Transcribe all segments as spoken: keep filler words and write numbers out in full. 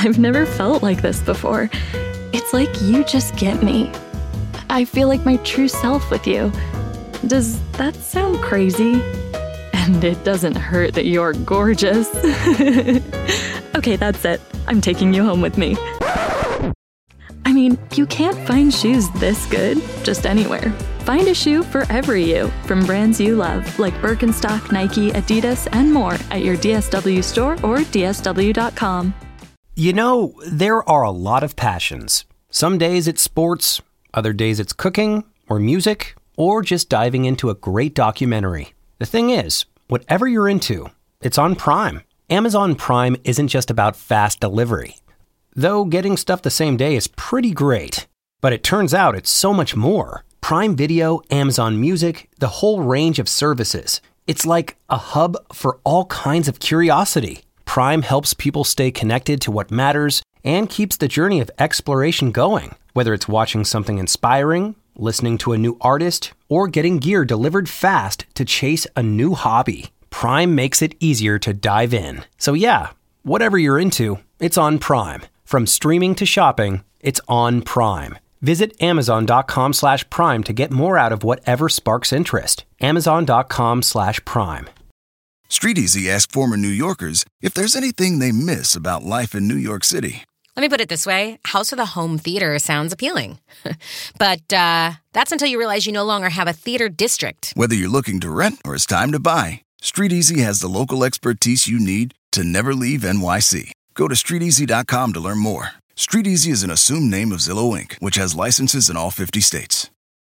I've never felt like this before. It's like you just get me. I feel like my true self with you. Does that sound crazy? And it doesn't hurt that you're gorgeous. Okay, that's it. I'm taking you home with me. I mean, you can't find shoes this good just anywhere. Find a shoe for every you from brands you love, like Birkenstock, Nike, Adidas, and more at your D S W store or D S W dot com. You know, there are a lot of passions. Some days it's sports, other days it's cooking or music, or just diving into a great documentary. The thing is, whatever you're into, it's on Prime. Amazon Prime isn't just about fast delivery. Though getting stuff the same day is pretty great. But it turns out it's so much more. Prime Video, Amazon Music, the whole range of services. It's like a hub for all kinds of curiosity. Prime helps people stay connected to what matters and keeps the journey of exploration going. Whether it's watching something inspiring, listening to a new artist, or getting gear delivered fast to chase a new hobby, Prime makes it easier to dive in. So yeah, whatever you're into, it's on Prime. From streaming to shopping, it's on Prime. Visit amazon.com slash prime to get more out of whatever sparks interest. Amazon.com slash prime. StreetEasy asked former New Yorkers if there's anything they miss about life in New York City. Let me put it this way. House with a home theater sounds appealing. But uh, that's until you realize you no longer have a theater district. Whether you're looking to rent or it's time to buy, StreetEasy has the local expertise you need to never leave N Y C. Go to street easy dot com to learn more. StreetEasy is an assumed name of Zillow Incorporated, which has licenses in all fifty states.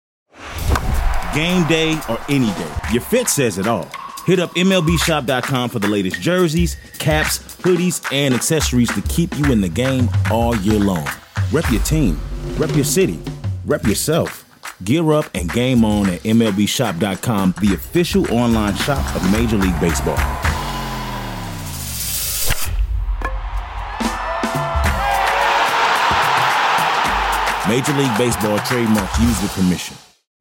Game day or any day, your fit says it all. Hit up M L B shop dot com for the latest jerseys, caps, hoodies, and accessories to keep you in the game all year long. Rep your team, rep your city, rep yourself. Gear up and game on at M L B shop dot com, the official online shop of Major League Baseball. Major League Baseball trademark used with permission.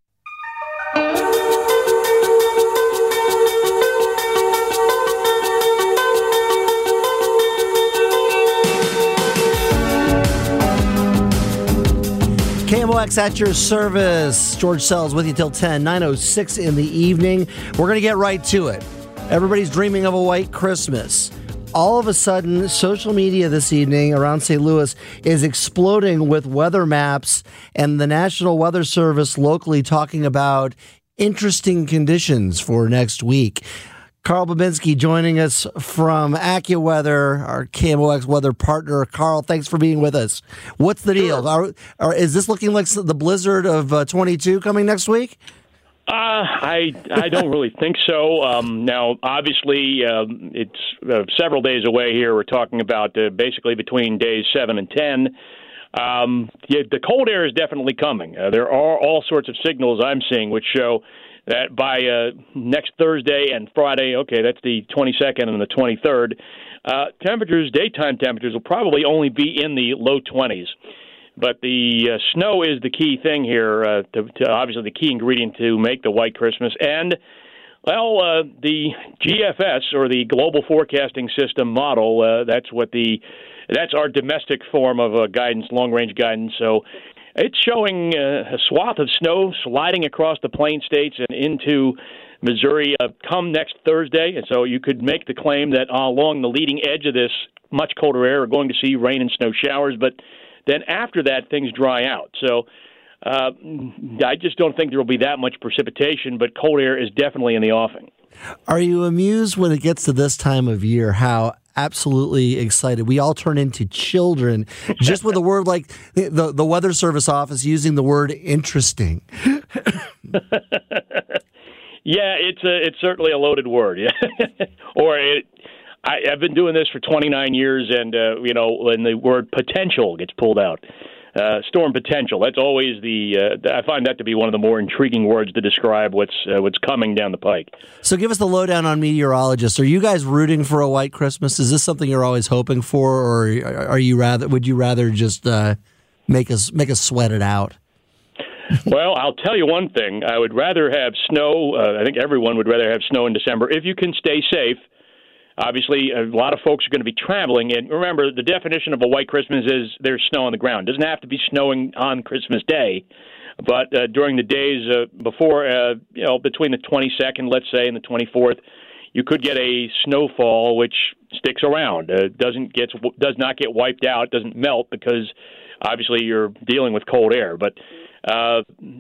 K M O X at your service. George Sells with you till ten, nine oh six in the evening. We're going to get right to it. Everybody's dreaming of a white Christmas. All of a sudden, social media this evening around Saint Louis is exploding with weather maps and the National Weather Service locally talking about interesting conditions for next week. Carl Babinski joining us from AccuWeather, our K M O X weather partner. Carl, thanks for being with us. What's the deal? Sure. Are, are, is this looking like the blizzard of uh, twenty-two coming next week? Uh, I I don't really think so. Um, now, obviously, um, it's uh, several days away here. We're talking about uh, basically between days seven and ten. Um, yeah, the cold air is definitely coming. Uh, there are all sorts of signals I'm seeing which show that by uh, next Thursday and Friday, okay, that's the twenty-second and the twenty-third, uh, temperatures, daytime temperatures will probably only be in the low twenties. But the uh, snow is the key thing here, uh, to, to obviously the key ingredient to make the white Christmas. And, well, uh, the G F S, or the Global Forecasting System model, uh, that's what the that's our domestic form of uh, guidance, long-range guidance. So it's showing uh, a swath of snow sliding across the Plain States and into Missouri uh, come next Thursday. And so you could make the claim that uh, along the leading edge of this much colder air, we're going to see rain and snow showers. But then after that, things dry out. So uh, I just don't think there will be that much precipitation, but cold air is definitely in the offing. Are you amused when it gets to this time of year how absolutely excited we all turn into children just with a word like the, the Weather Service office using the word interesting? Yeah, it's a, it's certainly a loaded word. or it, I, I've been doing this for twenty-nine years, and, uh, you know, when the word potential gets pulled out, uh, storm potential, that's always the, uh, I find that to be one of the more intriguing words to describe what's uh, what's coming down the pike. So give us the lowdown on meteorologists. Are you guys rooting for a white Christmas? Is this something you're always hoping for, or are you rather, would you rather just uh, make us make us sweat it out? Well, I'll tell you one thing. I would rather have snow. Uh, I think everyone would rather have snow in December if you can stay safe. obviously, a lot of folks are going to be traveling. And remember, the definition of a white Christmas is there's snow on the ground. It doesn't have to be snowing on Christmas Day, but uh, during the days uh, before, uh, you know, between the twenty-second, let's say, and the twenty-fourth, you could get a snowfall which sticks around. Uh, doesn't get does not get wiped out, doesn't melt because obviously you're dealing with cold air. But uh,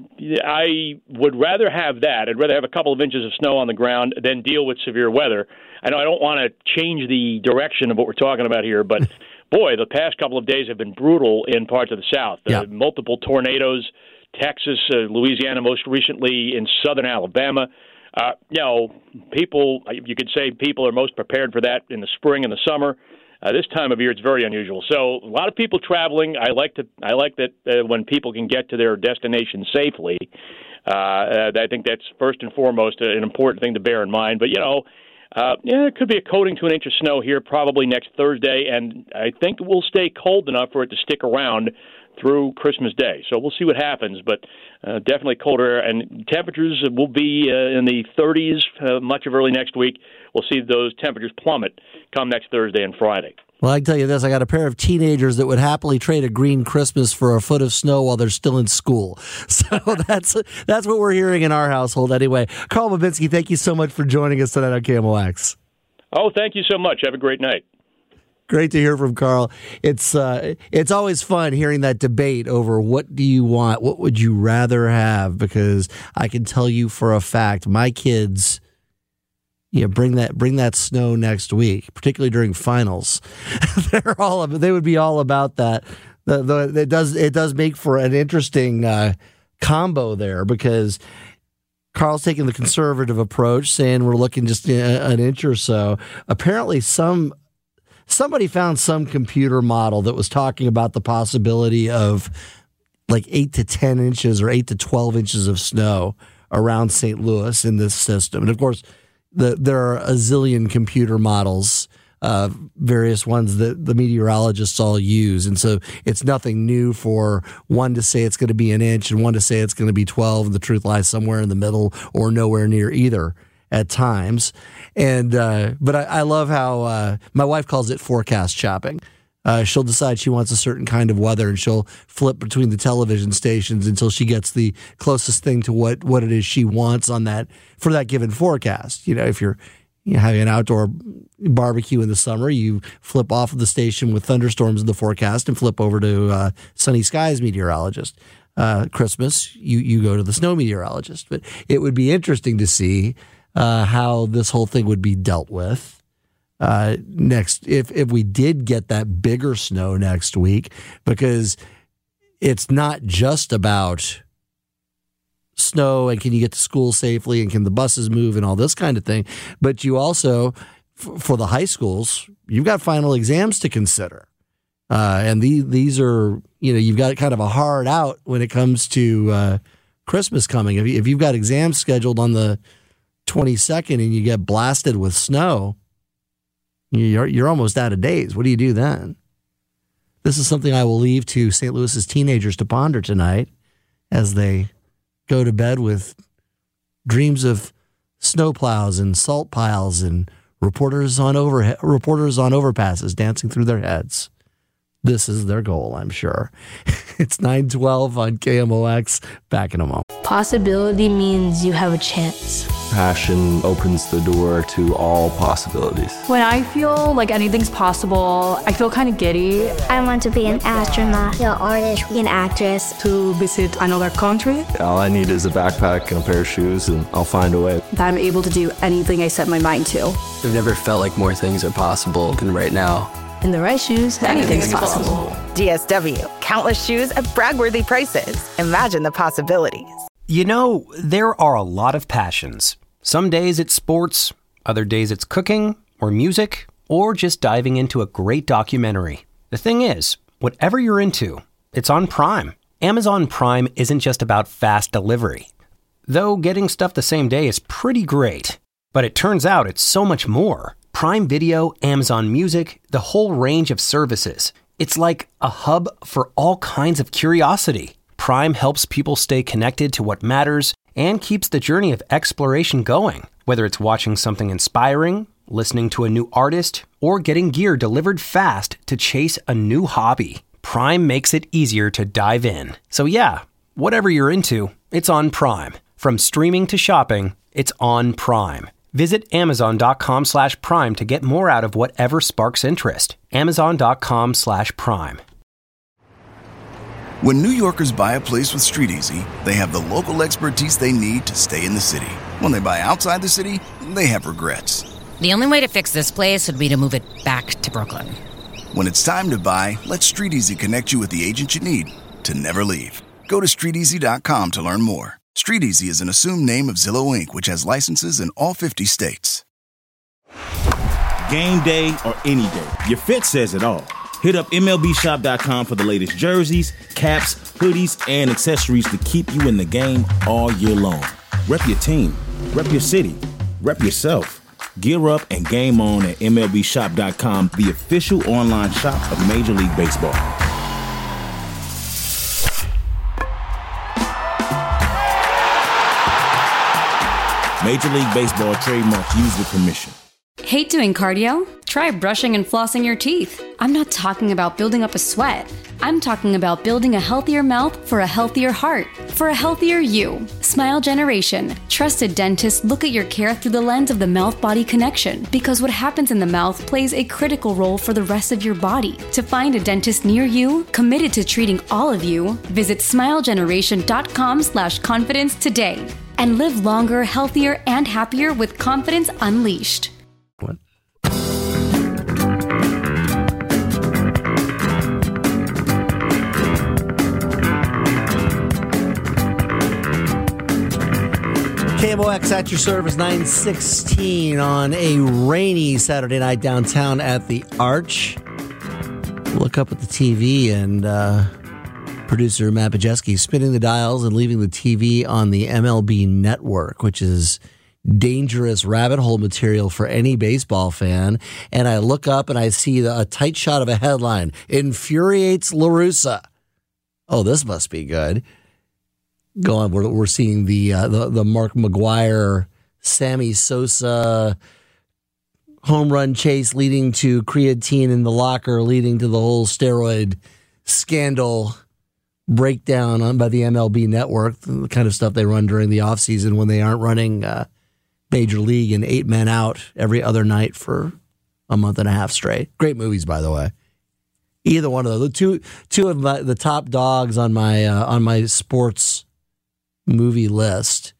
I would rather have that. I'd rather have a couple of inches of snow on the ground than deal with severe weather. I know I don't want to change the direction of what we're talking about here, but boy, the past couple of days have been brutal in parts of the South. Uh, yeah. Multiple tornadoes, Texas, uh, Louisiana, most recently in southern Alabama. Uh, you know, people, you could say people are most prepared for that in the spring and the summer. Uh, this time of year, it's very unusual. So a lot of people traveling. I like to. I like that uh, when people can get to their destination safely. Uh, I think that's first and foremost an important thing to bear in mind. But, you know, uh, yeah, there could be a coating to an inch of snow here probably next Thursday, and I think it will stay cold enough for it to stick around through Christmas Day. So we'll see what happens, but uh, definitely colder, and temperatures will be uh, in the thirties uh, much of early next week. We'll see those temperatures plummet come next Thursday and Friday. Well, I can tell you this, I got a pair of teenagers that would happily trade a green Christmas for a foot of snow while they're still in school. So that's that's what we're hearing in our household anyway. Carl Babinski, thank you so much for joining us tonight on K M O X. Oh, thank you so much. Have a great night. Great to hear from Carl. It's uh, it's always fun hearing that debate over what do you want, what would you rather have, because I can tell you for a fact, my kids, you know, bring that bring that snow next week, particularly during finals. They're all they would be all about that. The, the, it does it does make for an interesting uh, combo there, because Carl's taking the conservative approach, saying we're looking just an inch or so. Apparently, some. Somebody found some computer model that was talking about the possibility of like eight to ten inches or eight to twelve inches of snow around Saint Louis in this system. And of course, the, there are a zillion computer models, uh, various ones that the meteorologists all use. And so it's nothing new for one to say it's going to be an inch and one to say it's going to be twelve. And the truth lies somewhere in the middle or nowhere near either at times. And uh, but I, I love how uh, my wife calls it forecast shopping. Uh, she'll decide she wants a certain kind of weather, and she'll flip between the television stations until she gets the closest thing to what, what it is she wants on that for that given forecast. You know, if you're you know, having an outdoor barbecue in the summer, you flip off of the station with thunderstorms in the forecast and flip over to uh, sunny skies meteorologist. Uh, Christmas, you you go to the snow meteorologist. But it would be interesting to see Uh, how this whole thing would be dealt with uh, next if if we did get that bigger snow next week, because it's not just about snow and can you get to school safely and can the buses move and all this kind of thing, but you also, f- for the high schools, you've got final exams to consider. Uh, and the, these are, you know, you've got kind of a hard out when it comes to uh, Christmas coming. If, you, if you've got exams scheduled on the twenty-second and you get blasted with snow, you're you're almost out of days. What do you do then? This is something I will leave to Saint Louis's teenagers to ponder tonight as they go to bed with dreams of snowplows and salt piles and reporters on over reporters on overpasses dancing through their heads. This is their goal, I'm sure. It's nine twelve on K M O X. Back in a moment. Possibility means you have a chance. Passion opens the door to all possibilities. When I feel like anything's possible, I feel kind of giddy. I want to be an astronaut, an artist, an actress. To visit another country. All I need is a backpack and a pair of shoes, and I'll find a way. That I'm able to do anything I set my mind to. I've never felt like more things are possible than right now. In the right shoes, anything's possible. D S W. Countless shoes at brag-worthy prices. Imagine the possibilities. You know, there are a lot of passions. Some days it's sports, other days it's cooking, or music, or just diving into a great documentary. The thing is, whatever you're into, it's on Prime. Amazon Prime isn't just about fast delivery. Though getting stuff the same day is pretty great. But it turns out it's so much more. Prime Video, Amazon Music, the whole range of services. It's like a hub for all kinds of curiosity. Prime helps people stay connected to what matters and keeps the journey of exploration going. Whether it's watching something inspiring listening to a new artist, or getting gear delivered fast to chase a new hobby. Prime makes it easier to dive in. So yeah, whatever you're into, it's on Prime. From streaming to shopping, it's on Prime. Visit amazon.com slash prime to get more out of whatever sparks interest. Amazon.com slash prime. When New Yorkers buy a place with StreetEasy, they have the local expertise they need to stay in the city. When they buy outside the city, they have regrets. The only way to fix this place would be to move it back to Brooklyn. When it's time to buy, let StreetEasy connect you with the agent you need to never leave. Go to street easy dot com to learn more. StreetEasy is an assumed name of Zillow Incorporated, which has licenses in all fifty states. Game day or any day, your fit says it all. Hit up M L B shop dot com for the latest jerseys, caps, hoodies, and accessories to keep you in the game all year long. Rep your team, rep your city, rep yourself. Gear up and game on at M L B shop dot com, the official online shop of Major League Baseball. Major League Baseball trademark used with permission. Hate doing cardio? Try brushing and flossing your teeth. I'm not talking about building up a sweat. I'm talking about building a healthier mouth for a healthier heart, for a healthier you. Smile Generation. Trusted dentists look at your care through the lens of the mouth-body connection, because what happens in the mouth plays a critical role for the rest of your body. To find a dentist near you, committed to treating all of you, visit smile generation dot com slash confidence today. And live longer, healthier, and happier with confidence unleashed. What? K M O X at your service, nine sixteen on a rainy Saturday night downtown at the Arch. Look up at the T V and uh, producer Matt Bajeski spinning the dials and leaving the T V on the M L B Network, which is dangerous rabbit hole material for any baseball fan. And I look up and I see the, a tight shot of a headline, infuriates La Russa. Oh, this must be good. Go on. We're, we're seeing the, uh, the the Mark McGwire, Sammy Sosa home run chase leading to creatine in the locker, leading to the whole steroid scandal breakdown on by the M L B Network, the kind of stuff they run during the offseason when they aren't running uh, Major League and eight men out every other night for a month and a half straight. Great movies, by the way. Either one of those. The two two of my, the top dogs on my uh, on my sports movie list.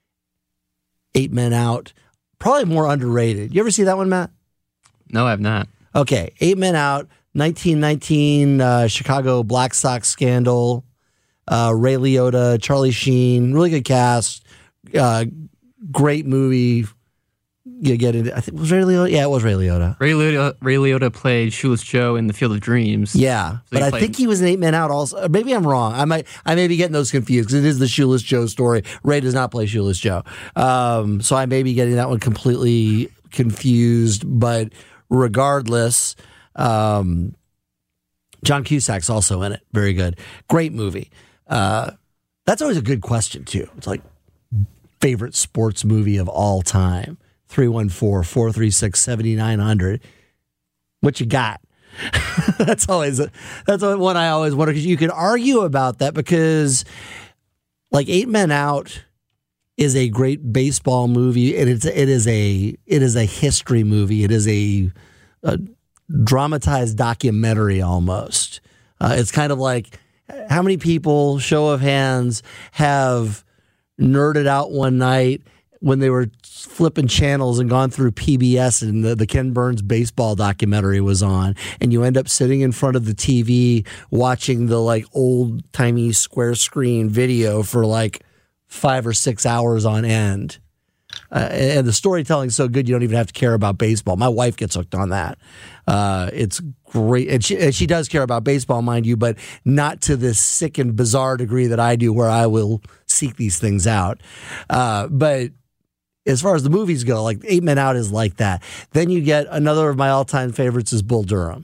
Eight Men Out, probably more underrated. You ever see that one, Matt? No, I have not. Okay, Eight Men Out, nineteen nineteen uh, Chicago Black Sox scandal. Uh, Ray Liotta, Charlie Sheen, really good cast. Uh, great movie. You get it. I think was Ray Liotta. Yeah, it was Ray Liotta. Ray Liotta, Ray Liotta played Shoeless Joe in The Field of Dreams. Yeah, so but I think he was an Eight Men Out also. Maybe I'm wrong. I might I may be getting those confused because it is the Shoeless Joe story. Ray does not play Shoeless Joe. Um, so I may be getting that one completely confused. But regardless, um, John Cusack's also in it. Very good. Great movie. Uh, that's always a good question, too. It's like favorite sports movie of all time. three one four, four three six, seven nine zero zero. What you got? that's always a, that's one I always wonder, because you can argue about that, because like Eight Men Out is a great baseball movie, and it's it is a it is a history movie. It is a, a dramatized documentary almost. Uh, it's kind of like, how many people, show of hands, have nerded out one night when they were flipping channels and gone through P B S and the, the Ken Burns baseball documentary was on, and you end up sitting in front of the T V watching the like old timey square screen video for like five or six hours on end. Uh, and the storytelling's so good you don't even have to care about baseball. My wife gets hooked on that. Uh, it's great. And she, and she does care about baseball, mind you, but not to this sick and bizarre degree that I do, where I will seek these things out. Uh, but as far as the movies go, like Eight Men Out is like that. Then you get another of my all-time favorites is Bull Durham.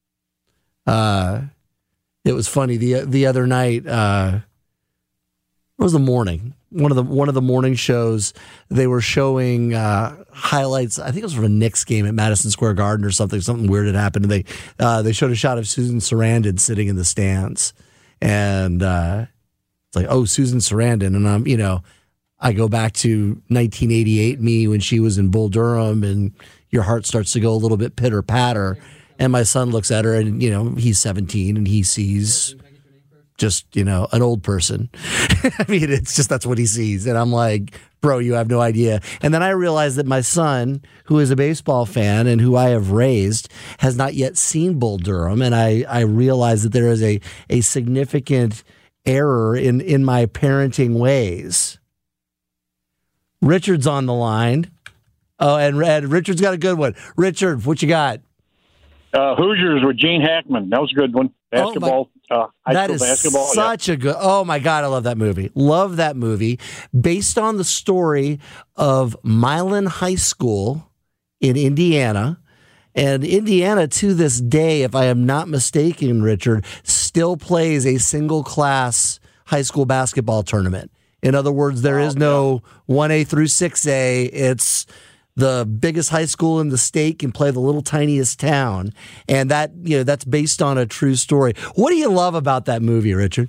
Uh, it was funny the the other night. Uh, it was the morning. one of the one of the morning shows. They were showing uh, highlights. I think it was from a Knicks game at Madison Square Garden or something. Something weird had happened. And they uh, they showed a shot of Susan Sarandon sitting in the stands, and uh, it's like, oh, Susan Sarandon, and I'm you know. I go back to nineteen eighty-eight, me, when she was in Bull Durham, and your heart starts to go a little bit pitter-patter. And my son looks at her, and, you know, he's seventeen, and he sees just, you know, an old person. I mean, it's just that's what he sees. And I'm like, bro, you have no idea. And then I realized that my son, who is a baseball fan and who I have raised, has not yet seen Bull Durham. And I, I realized that there is a, a significant error in, in my parenting ways. Richard's on the line. Oh, and, and Richard's got a good one. Richard, what you got? Uh, Hoosiers with Gene Hackman. That was a good one. Basketball. Oh uh, high that school is basketball. such yeah. a good. Oh my God, I love that movie. Love that movie. Based on the story of Milan High School in Indiana. And Indiana, to this day, if I am not mistaken, Richard, still plays a single class high school basketball tournament. In other words, there is no one A through six A. It's the biggest high school in the state can play the little tiniest town. And that, you know, that's based on a true story. What do you love about that movie, Richard?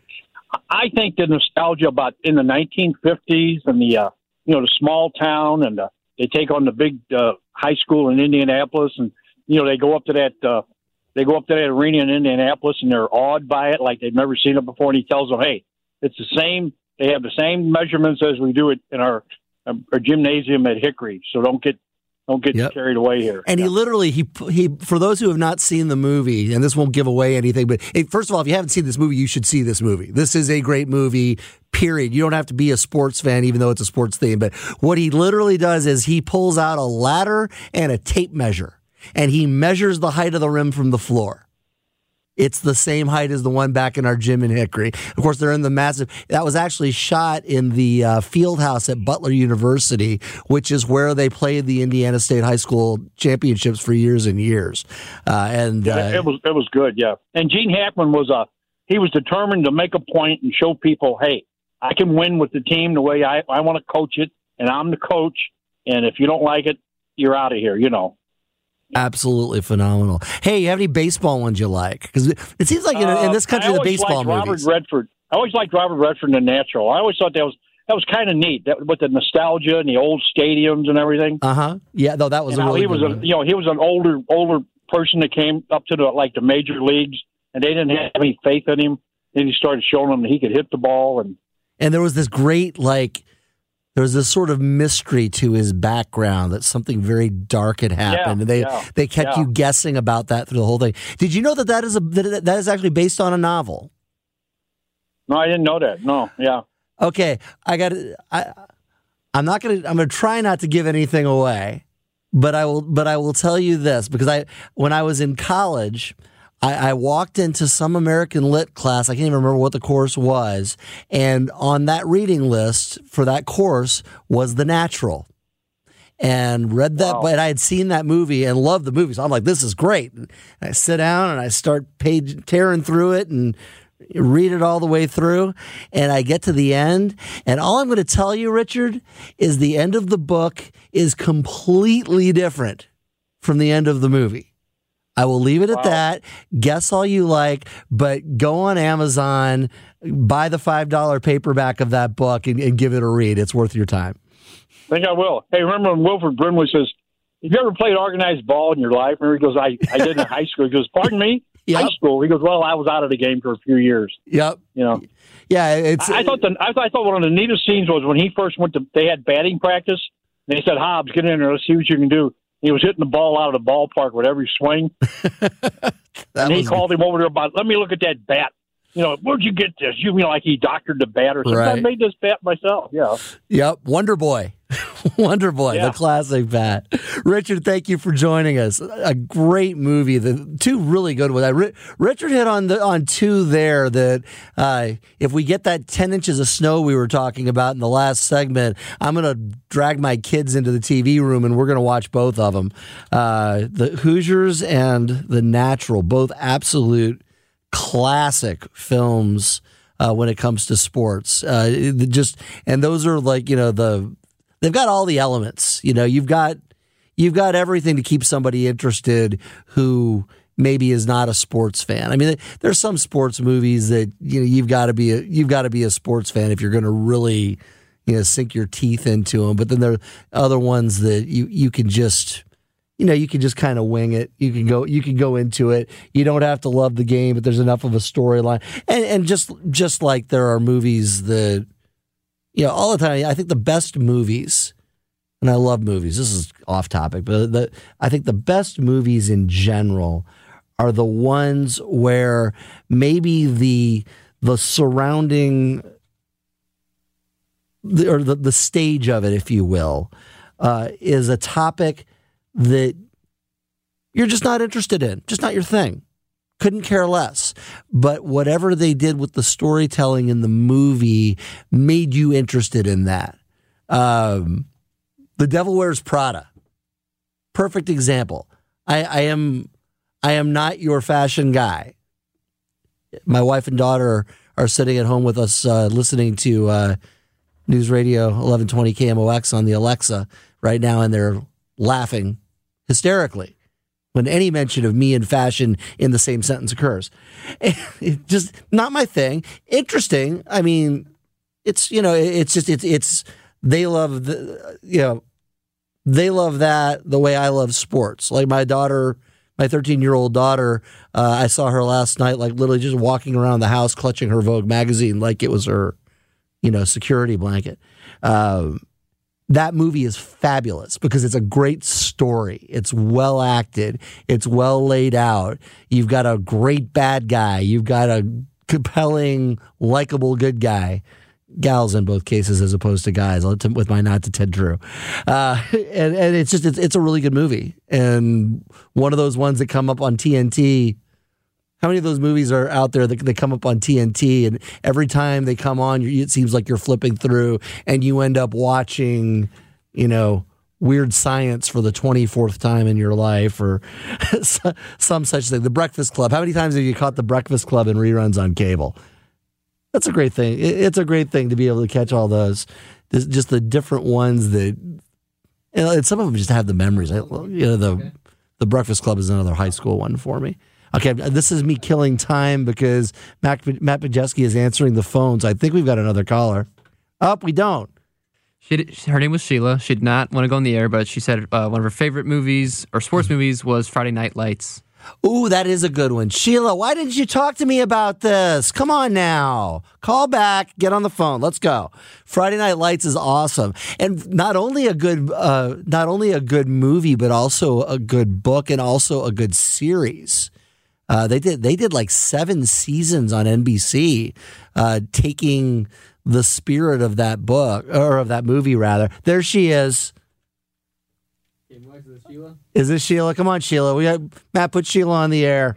I think the nostalgia about in the nineteen fifties and the, uh, you know, the small town, and uh, they take on the big uh, high school in Indianapolis, and, you know, they go up to that, uh, they go up to that arena in Indianapolis, and they're awed by it like they've never seen it before. And he tells them, hey, it's the same. They have the same measurements as we do it in our, our gymnasium at Hickory. So don't get don't get yep. carried away here. And yeah. he literally he he for those who have not seen the movie, and this won't give away anything, but hey, first of all, if you haven't seen this movie, you should see this movie. This is a great movie. Period. You don't have to be a sports fan, even though it's a sports theme. But what he literally does is he pulls out a ladder and a tape measure, and he measures the height of the rim from the floor. It's the same height as the one back in our gym in Hickory. Of course, they're in the massive. That was actually shot in the uh, field house at Butler University, which is where they played the Indiana State High School championships for years and years. Uh, and yeah, uh, it was it was good, yeah. And Gene Hackman was a he was determined to make a point and show people, hey, I can win with the team the way I I want to coach it, and I'm the coach. And if you don't like it, you're out of here. You know. Absolutely phenomenal. Hey, you have any baseball ones you like? Because it seems like in, uh, in this country, the baseball Robert movies. Redford. I always liked Robert Redford in Natural. I always thought that was that was kind of neat, that, with the nostalgia and the old stadiums and everything. Uh huh. Yeah, though that was and a really he good was one. a, you know he was an older older person that came up to the like the major leagues, and they didn't have any faith in him. Then he started showing them that he could hit the ball, and and there was this great like. There was this sort of mystery to his background that something very dark had happened, yeah, and they yeah, they kept yeah. you guessing about that through the whole thing. Did you know that that is a that, that is actually based on a novel? No, I didn't know that. No, yeah. Okay, I got. I I'm not gonna. I'm gonna try not to give anything away, but I will. But I will tell you this because I when I was in college. I, I walked into some American Lit class. I can't even remember what the course was. And on that reading list for that course was The Natural. And read that, wow. But I had seen that movie and loved the movie. So I'm like, this is great. And I sit down and I start page, tearing through it and read it all the way through. And I get to the end. And all I'm going to tell you, Richard, is the end of the book is completely different from the end of the movie. I will leave it at wow. that. Guess all you like, but go on Amazon, buy the five dollar paperback of that book, and, and give it a read. It's worth your time. I think I will. Hey, remember when Wilford Brimley says, have you ever played organized ball in your life? And he goes, I, I did in high school. He goes, pardon me? Yep. High school? He goes, well, I was out of the game for a few years. Yep. You know. Yeah, it's. I, I thought the I thought, I thought one of the neatest scenes was when he first went to. They had batting practice. And they said, Hobbs, get in there. Let's see what you can do. He was hitting the ball out of the ballpark with every swing. And he called good. him over there about, let me look at that bat. You know, where'd you get this? You mean like he doctored the bat or something? Right. I made this bat myself, yeah. Yep, Wonder Boy. Wonder Boy, yeah. The classic bat. Richard, thank you for joining us. A great movie. The two really good ones. I, Richard hit on the on two there that uh, if we get that ten inches of snow we were talking about in the last segment, I'm going to drag my kids into the T V room and we're going to watch both of them. Uh, the Hoosiers and The Natural, both absolute classic films uh, when it comes to sports. Uh, it just and those are like you know the they've got all the elements. You know, you've got you've got everything to keep somebody interested who maybe is not a sports fan. I mean, there's some sports movies that you know you've got to be a, you've got to be a sports fan if you're going to really you know sink your teeth into them. But then there are other ones that you you can just you know you can just kind of wing it. You can go you can go into it. You don't have to love the game, but there's enough of a storyline. And and just just like there are movies that you know all the time. I think the best movies. And I love movies. This is off topic, but the, I think the best movies in general are the ones where maybe the the surrounding the, or the, the stage of it, if you will, uh, is a topic that you're just not interested in, just not your thing. Couldn't care less. But whatever they did with the storytelling in the movie made you interested in that. Um, The Devil Wears Prada. Perfect example. I, I am I am not your fashion guy. My wife and daughter are sitting at home with us uh, listening to uh, News Radio eleven twenty K M O X on the Alexa right now, and they're laughing hysterically when any mention of me and fashion in the same sentence occurs. It just not my thing. Interesting. I mean, it's, you know, it's just, it's, it's, they love the, you know, they love that the way I love sports. Like my daughter, my thirteen-year-old daughter, uh, I saw her last night, like literally just walking around the house, clutching her Vogue magazine like it was her, you know, security blanket. Um, that movie is fabulous because it's a great story. It's well acted. It's well laid out. You've got a great bad guy. You've got a compelling, likable good guy. Gals in both cases as opposed to guys, with my nod to Ted Drew. Uh, and, and it's just, it's, it's a really good movie. And one of those ones that come up on T N T. How many of those movies are out there that they come up on T N T and every time they come on, it seems like you're flipping through and you end up watching, you know, Weird Science for the twenty-fourth time in your life or some such thing. The Breakfast Club. How many times have you caught The Breakfast Club in reruns on cable? That's a great thing. It's a great thing to be able to catch all those, just the different ones that, you know, and some of them just have the memories. You know, the okay. the Breakfast Club is another high school one for me. Okay, this is me killing time because Matt, Matt Pajeski is answering the phones. I think we've got another caller. Oh, we don't. She did, her name was Sheila. She did not want to go on the air, but she said uh, one of her favorite movies or sports movies was Friday Night Lights. Ooh, that is a good one. Sheila, why didn't you talk to me about this? Come on now. Call back. Get on the phone. Let's go. Friday Night Lights is awesome. And not only a good uh, not only a good movie, but also a good book and also a good series. Uh, they did they did like seven seasons on N B C, uh, taking the spirit of that book, or of that movie, rather. There she is. Is this Sheila? Come on, Sheila. We got Matt. Put Sheila on the air.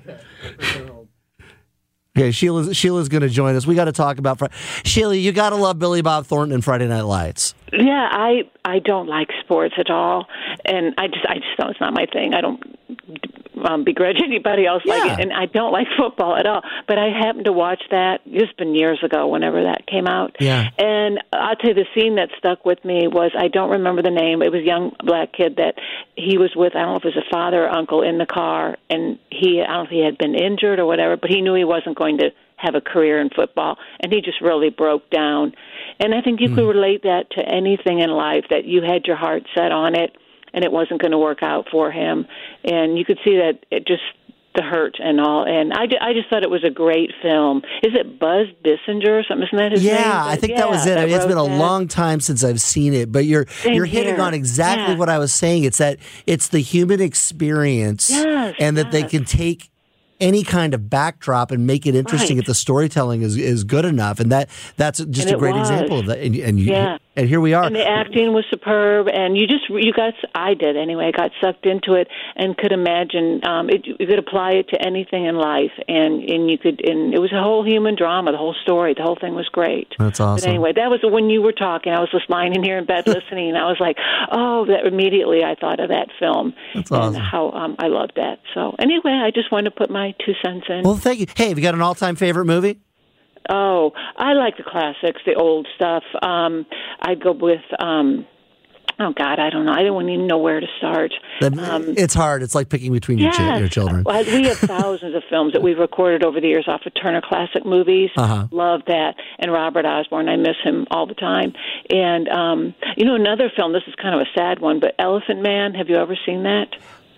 Okay, Sheila's Sheila's going to join us. We got to talk about Fri- Sheila. You got to love Billy Bob Thornton and Friday Night Lights. Yeah, I I don't like sports at all, and I just I just don't. It's not my thing. I don't um, begrudge anybody else yeah. like it, and I don't like football at all. But I happened to watch that. It's been years ago, whenever that came out. Yeah. And I'll tell you, the scene that stuck with me was, I don't remember the name. It was a young black kid that he was with. I don't know if it was a father or uncle in the car, and he I don't know if he had been injured or whatever, but he knew he wasn't going to have a career in football, and he just really broke down. And I think you mm. could relate that to anything in life, that you had your heart set on it, and it wasn't going to work out for him. And you could see that it just, the hurt and all. And I, I just thought it was a great film. Is it Buzz Bissinger or something? Isn't that his yeah, name? Yeah, I think yeah, that was it. I mean, it's been a that. long time since I've seen it, but you're Same you're hitting here. on exactly yeah. what I was saying. It's that it's the human experience, yes, and that yes. they can take any kind of backdrop and make it interesting right. if the storytelling is, is good enough. And that that's just and a great was. example of that. And, and, you, yeah. and here we are. And the acting was superb. And you just, you got, I did anyway, I got sucked into it and could imagine, um, it, you could apply it to anything in life. And, and you could, and it was a whole human drama, the whole story, the whole thing was great. That's awesome. But anyway, that was when you were talking, I was just lying in here in bed listening, and I was like, oh, that immediately I thought of that film. That's and awesome. how um, I loved that. So anyway, I just wanted to put my two cents in. Well, thank you. Hey, have you got an all-time favorite movie? Oh, I like the classics, the old stuff. Um, I'd go with, um, oh, God, I don't know. I don't even know where to start. Um, it's hard. It's like picking between yes. your, ch- your children. Well, we have thousands of films that we've recorded over the years off of Turner Classic Movies. Uh-huh. Love that. And Robert Osborne, I miss him all the time. And, um, you know, another film, this is kind of a sad one, but Elephant Man, have you ever seen that?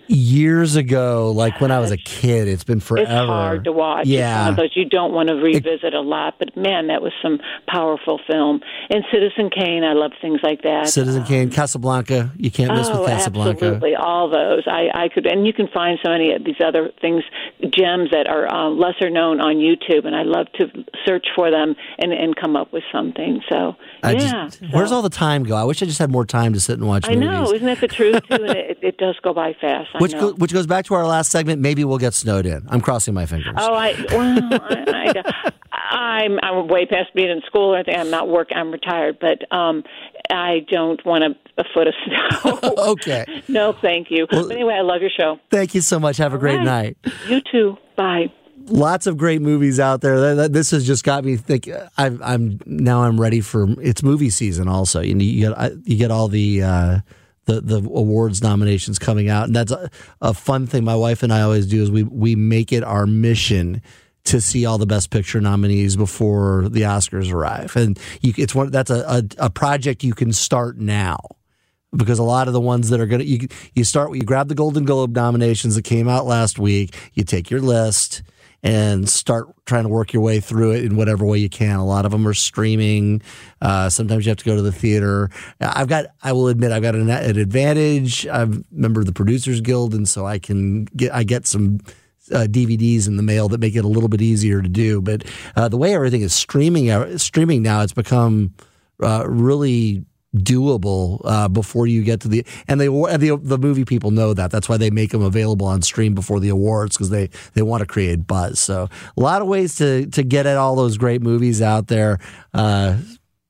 Years ago, like when I was a kid, it's been forever. It's hard to watch. Yeah. It's one of those you don't want to revisit it, a lot, but man, that was some powerful film. And Citizen Kane, I love things like that. Citizen um, Kane, Casablanca, you can't miss oh, with Casablanca. Absolutely, all those. I, I could, and you can find so many of these other things, gems that are uh, lesser known on YouTube, and I love to search for them and, and come up with something. So, I yeah. Just, so. Where's all the time go? I wish I just had more time to sit and watch I movies. know, isn't that the truth, too? And it, it does go by fast. Which, go, which goes back to our last segment. Maybe we'll get snowed in. I'm crossing my fingers. Oh, I well, I, I, I'm I'm way past being in school. I think I'm not working. I'm retired, but um, I don't want a, a foot of snow. Okay. No, thank you. Well, but anyway, I love your show. Thank you so much. Have a All great right. night. You too. Bye. Lots of great movies out there. This has just got me think. I'm, I'm now I'm ready for it's movie season. Also, you, you get you get all the. Uh, The, the awards nominations coming out. And that's a, a fun thing my wife and I always do is we, we make it our mission to see all the Best Picture nominees before the Oscars arrive. And you, it's one that's a, a, a project you can start now. Because a lot of the ones that are going to, you, you start, you grab the Golden Globe nominations that came out last week, you take your list and start trying to work your way through it in whatever way you can. A lot of them are streaming. Uh, sometimes you have to go to the theater. I've got, I will admit, I've got an, an advantage. I'm a member of the Producers Guild, and so I can get, I get some uh, D V Ds in the mail that make it a little bit easier to do. But uh, the way everything is streaming, uh, streaming now, it's become uh, really doable uh, before you get to the and they the the movie people know that. That's why they make them available on stream before the awards, because they they want to create buzz. So a lot of ways to to get at all those great movies out there, uh,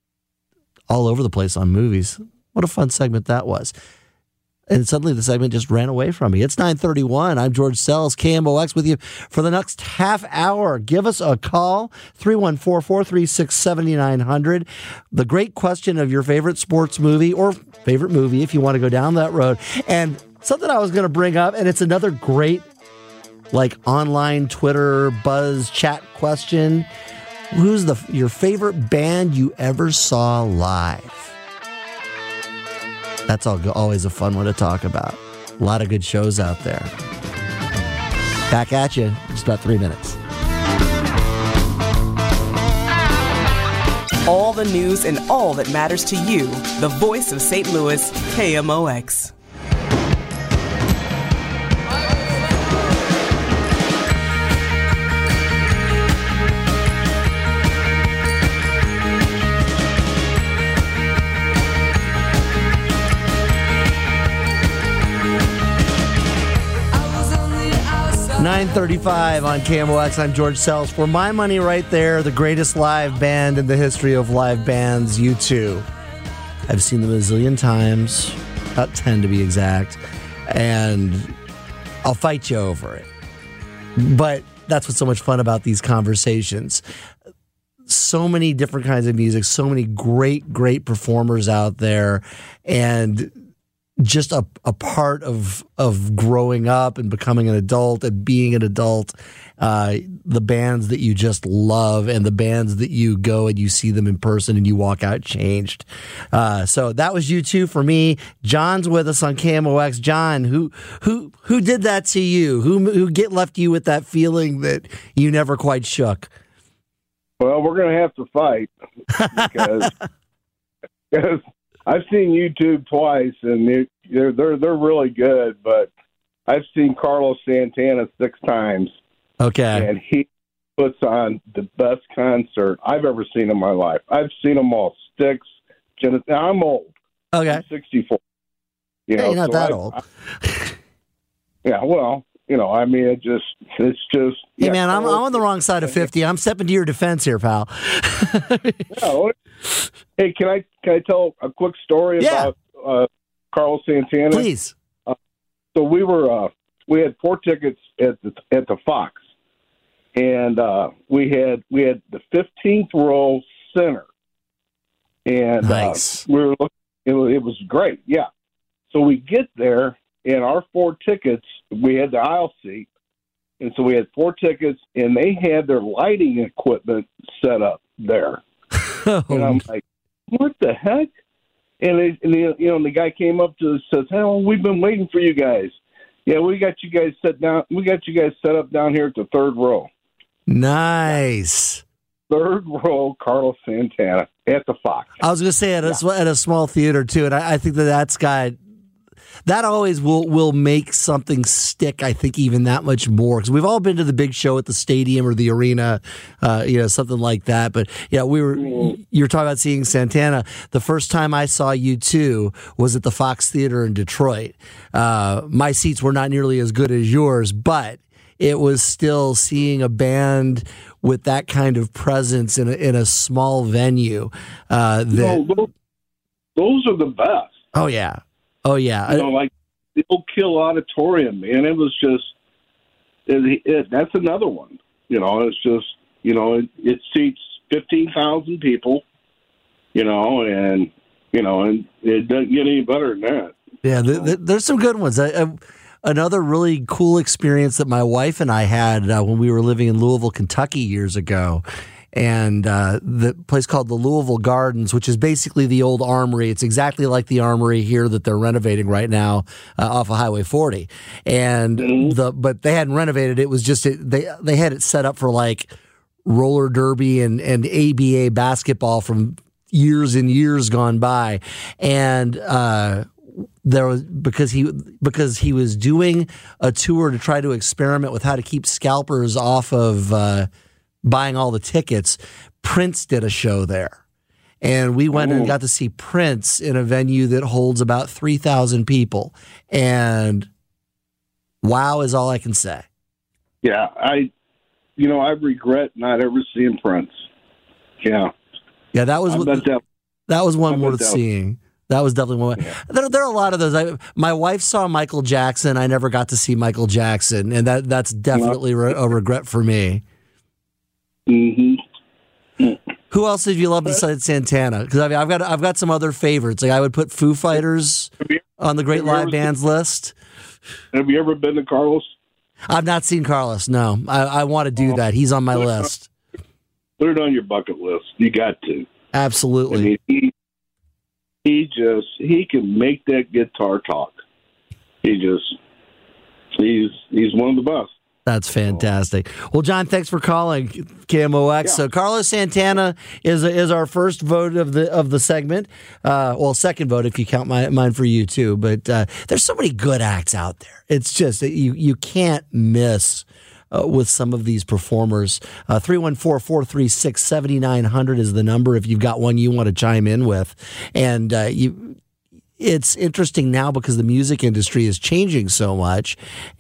all over the place on movies. What a fun segment that was. And suddenly the segment just ran away from me. It's nine thirty-one. I'm George Sells, K M O X with you for the next half hour. Give us a call, three one four, four three six, seven nine zero zero. The great question of your favorite sports movie or favorite movie, if you want to go down that road. And something I was going to bring up, and it's another great like online Twitter buzz chat question. Who's the your favorite band you ever saw live? That's all, always a fun one to talk about. A lot of good shows out there. Back at you in just about three minutes. All the news and all that matters to you. The voice of Saint Louis, K M O X. nine thirty-five on K M O X. I'm George Sells. For my money right there, the greatest live band in the history of live bands, U two. I've seen them a zillion times, about ten to be exact, and I'll fight you over it. But that's what's so much fun about these conversations. So many different kinds of music, so many great, great performers out there, and just a, a part of of growing up and becoming an adult and being an adult, uh, the bands that you just love and the bands that you go and you see them in person and you walk out changed. Uh, so that was U two for me. John's with us on K M O X. John, who who who did that to you? Who who get left you with that feeling that you never quite shook? Well, we're going to have to fight because because I've seen YouTube twice, and they're they're they're really good. But I've seen Carlos Santana six times. Okay, and he puts on the best concert I've ever seen in my life. I've seen them all. Styx. Now I'm old. Okay, I'm sixty-four. You hey, know, you're not so that I, old. I, yeah, well, you know, I mean, it just it's just. Hey yeah, man, I'm, Carlos, I'm on the wrong side of fifty. I'm stepping to your defense here, pal. no, hey, can I can I tell a quick story yeah. about uh, Carlos Santana? Please. Uh, so we were uh, we had four tickets at the at the Fox, and uh, we had we had the fifteenth row center, and nice. uh, we were looking. It was, it was great, yeah. So we get there, and our four tickets, we had the aisle seat, and so we had four tickets, and they had their lighting equipment set up there, oh. and I'm like, what the heck? And, they, and the, you know, and the guy came up to us and says, "Hell, we've been waiting for you guys. Yeah, we got you guys set down. We got you guys set up down here at the third row." Nice. Third row, Carlos Santana at the Fox. I was going to say at a, yeah. at a small theater too, and I, I think that that's got that always will will make something stick. I think even that much more because we've all been to the big show at the stadium or the arena, uh, you know, something like that. But yeah, we were mm. you were talking about seeing Santana. The first time I saw U two was at the Fox Theater in Detroit. Uh, my seats were not nearly as good as yours, but it was still seeing a band with that kind of presence in a, in a small venue. Uh, that, no, those, those are the best. Oh yeah, oh yeah. You know, like the Oak Hill Auditorium, man. It was just it, it, that's another one. You know, it's just you know it, it seats fifteen thousand people. You know, and you know, and it doesn't get any better than that. Yeah, the, the, there's some good ones. I, I, Another really cool experience that my wife and I had uh, when we were living in Louisville, Kentucky years ago, and uh, the place called the Louisville Gardens, which is basically the old Armory. It's exactly like the Armory here that they're renovating right now uh, off of Highway forty. And the but they hadn't renovated it. It was just it, they they had it set up for like roller derby and and A B A basketball from years and years gone by, and. Uh, There was because he because he was doing a tour to try to experiment with how to keep scalpers off of uh, buying all the tickets. Prince did a show there, and we went Ooh. and got to see Prince in a venue that holds about three thousand people. And wow is all I can say. Yeah, I, you know, I regret not ever seeing Prince. Yeah, yeah, that was what, that, that was one worth seeing. That was definitely one. Yeah. There, there are a lot of those. I, my wife saw Michael Jackson. I never got to see Michael Jackson, and that that's definitely re- a regret for me. Mm-hmm. Who else did you love besides Santana? Because I mean, I've got I've got some other favorites. Like I would put Foo Fighters on the great live bands seen, list. Have you ever been to Carlos? I've not seen Carlos. No, I, I want to do that. He's on my put list. It on, put it on your bucket list. You got to. Absolutely. I mean, he, He just, he can make that guitar talk. He just, he's he's one of the best. That's fantastic. Well, John, thanks for calling K M O X. Yeah. So Carlos Santana is is our first vote of the of the segment. Uh, well, second vote if you count my, mine for you too. But uh, there's so many good acts out there. It's just that you you can't miss Uh, with some of these performers. Uh, three one four, four three six, seven nine zero zero is the number if you've got one you want to chime in with. And uh, you, it's interesting now because the music industry is changing so much.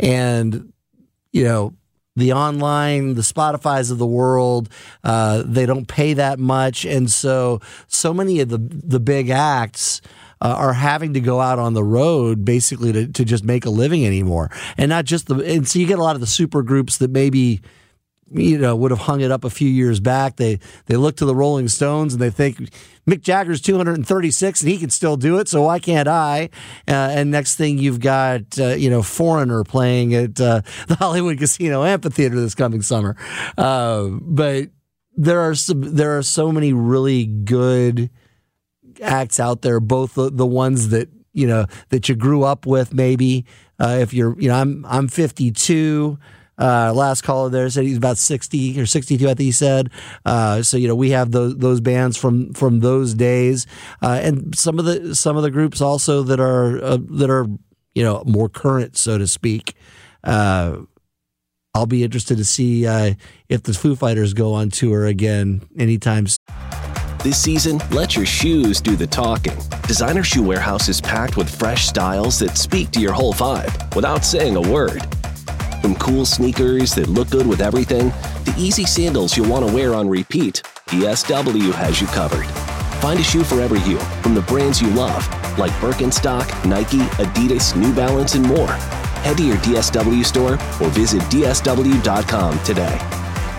And, you know, the online, the Spotifys of the world, uh, they don't pay that much. And so, so many of the, the big acts Uh, are having to go out on the road basically to, to just make a living anymore. And not just the, and so you get a lot of the super groups that maybe, you know, would have hung it up a few years back. They, they look to the Rolling Stones and they think Mick Jagger's two hundred thirty-six and he can still do it. So why can't I? Uh, and next thing you've got, uh, you know, Foreigner playing at uh, the Hollywood Casino Amphitheater this coming summer. Uh, but there are some, there are so many really good acts out there, both the, the ones that you know that you grew up with, maybe uh, if you're you know I'm I'm fifty-two. Uh, last caller there said he's about sixty or sixty-two, I think he said. Uh, so you know we have those those bands from from those days, uh, and some of the some of the groups also that are uh, that are you know more current, so to speak. Uh, I'll be interested to see uh, if the Foo Fighters go on tour again anytime soon. This season, let your shoes do the talking. Designer Shoe Warehouse is packed with fresh styles that speak to your whole vibe without saying a word. From cool sneakers that look good with everything, to easy sandals you'll want to wear on repeat, D S W has you covered. Find a shoe for every you from the brands you love, like Birkenstock, Nike, Adidas, New Balance, and more. Head to your D S W store or visit D S W dot com today.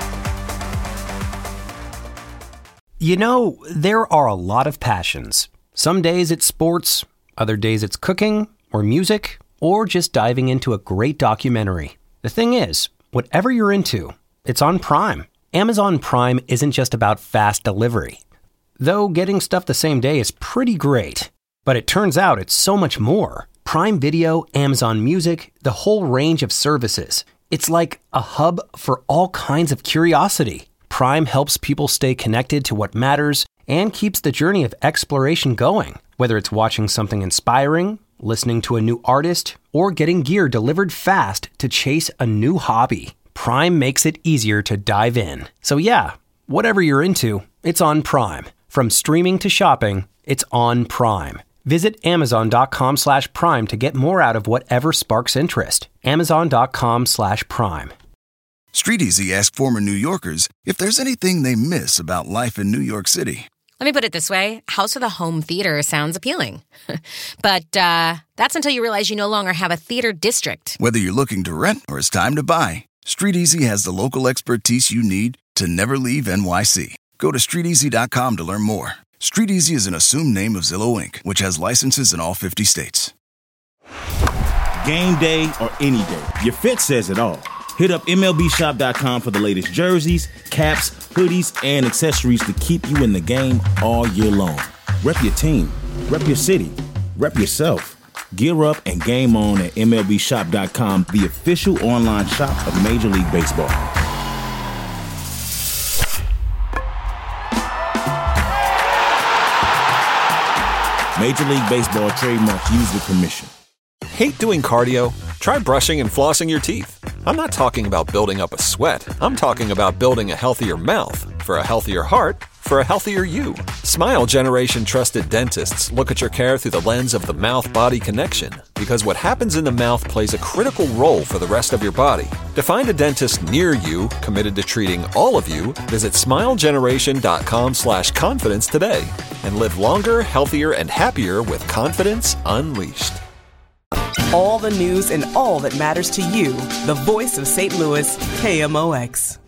You know, there are a lot of passions. Some days it's sports, other days it's cooking or music, or just diving into a great documentary. The thing is, whatever you're into, it's on Prime. Amazon Prime isn't just about fast delivery. Though getting stuff the same day is pretty great. But it turns out it's so much more. Prime Video, Amazon Music, the whole range of services. It's like a hub for all kinds of curiosity. Prime helps people stay connected to what matters and keeps the journey of exploration going. Whether it's watching something inspiring, listening to a new artist, or getting gear delivered fast to chase a new hobby, Prime makes it easier to dive in. So yeah, whatever you're into, it's on Prime. From streaming to shopping, it's on Prime. Visit amazon.com slash prime to get more out of whatever sparks interest. Amazon.com slash prime. StreetEasy asked former New Yorkers if there's anything they miss about life in New York City. Let me put it this way. House of the Home Theater sounds appealing. But uh, that's until you realize you no longer have a theater district. Whether you're looking to rent or it's time to buy, StreetEasy has the local expertise you need to never leave N Y C. Go to street easy dot com to learn more. StreetEasy is an assumed name of Zillow Incorporated, which has licenses in all fifty states. Game day or any day, your fit says it all. Hit up M L B shop dot com for the latest jerseys, caps, hoodies, and accessories to keep you in the game all year long. Rep your team, rep your city, rep yourself. Gear up and game on at M L B shop dot com, the official online shop of Major League Baseball. Major League Baseball trademarks used with permission. Hate doing cardio? Try brushing and flossing your teeth. I'm not talking about building up a sweat. I'm talking about building a healthier mouth for a healthier heart for a healthier you. Smile Generation trusted dentists look at your care through the lens of the mouth-body connection, because what happens in the mouth plays a critical role for the rest of your body. To find a dentist near you committed to treating all of you, visit smile generation dot com slash confidence today and live longer, healthier, and happier with confidence unleashed. All the news and all that matters to you. The voice of Saint Louis, K M O X.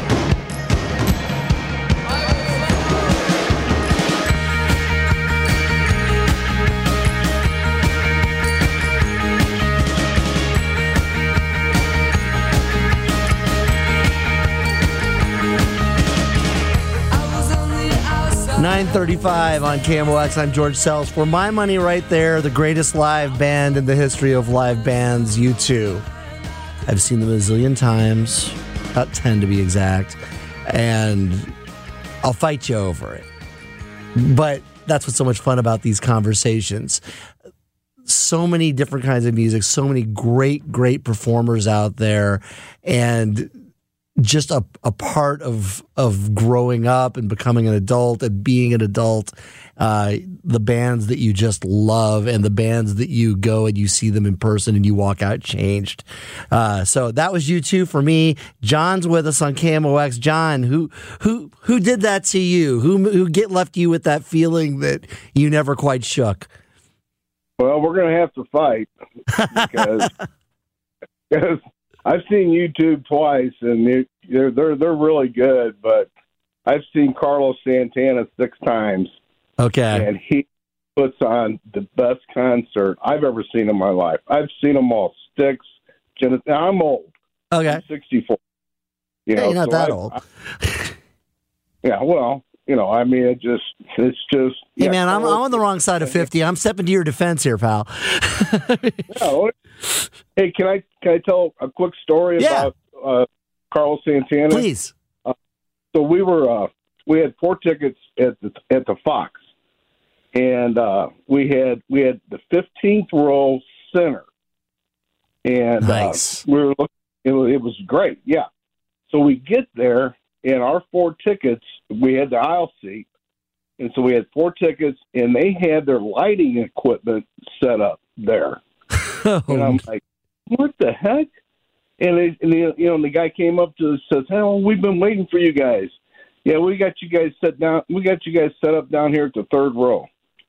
nine thirty-five on K M O X. I'm George Sells. For my money right there, the greatest live band in the history of live bands, U two. I've seen them a zillion times, about ten to be exact, and I'll fight you over it. But that's what's so much fun about these conversations. So many different kinds of music, so many great, great performers out there, and just a, a part of of growing up and becoming an adult and being an adult, uh, the bands that you just love and the bands that you go and you see them in person and you walk out changed. Uh, so that was U two for me. John's with us on K M O X. John, who who who did that to you? Who who get left you with that feeling that you never quite shook? Well, we're going to have to fight because because I've seen YouTube twice, and they're they're they're really good. But I've seen Carlos Santana six times. Okay, and he puts on the best concert I've ever seen in my life. I've seen them all. Styx, Genesis. I'm old. Okay, I'm sixty-four. You hey, know, you're not so that I, old. I, yeah, well, you know, I mean, it just it's just. Hey, yeah, man, I'm, Carlos, I'm on the wrong side of fifty. I'm stepping to your defense here, pal. yeah, hey, can I can I tell a quick story yeah. about uh, Carlos Santana? Please. Uh, so we were uh, we had four tickets at the at the Fox, and uh, we had we had the fifteenth row center, and nice. uh, we were looking. It was, it was great, yeah. So we get there, and our four tickets, we had the aisle seat, and so we had four tickets, and they had their lighting equipment set up there. Oh. And I'm like, what the heck? And, they, and the, you know, and the guy came up to us and says, "Hell, we've been waiting for you guys. Yeah, we got you guys set down. We got you guys set up down here at the third row."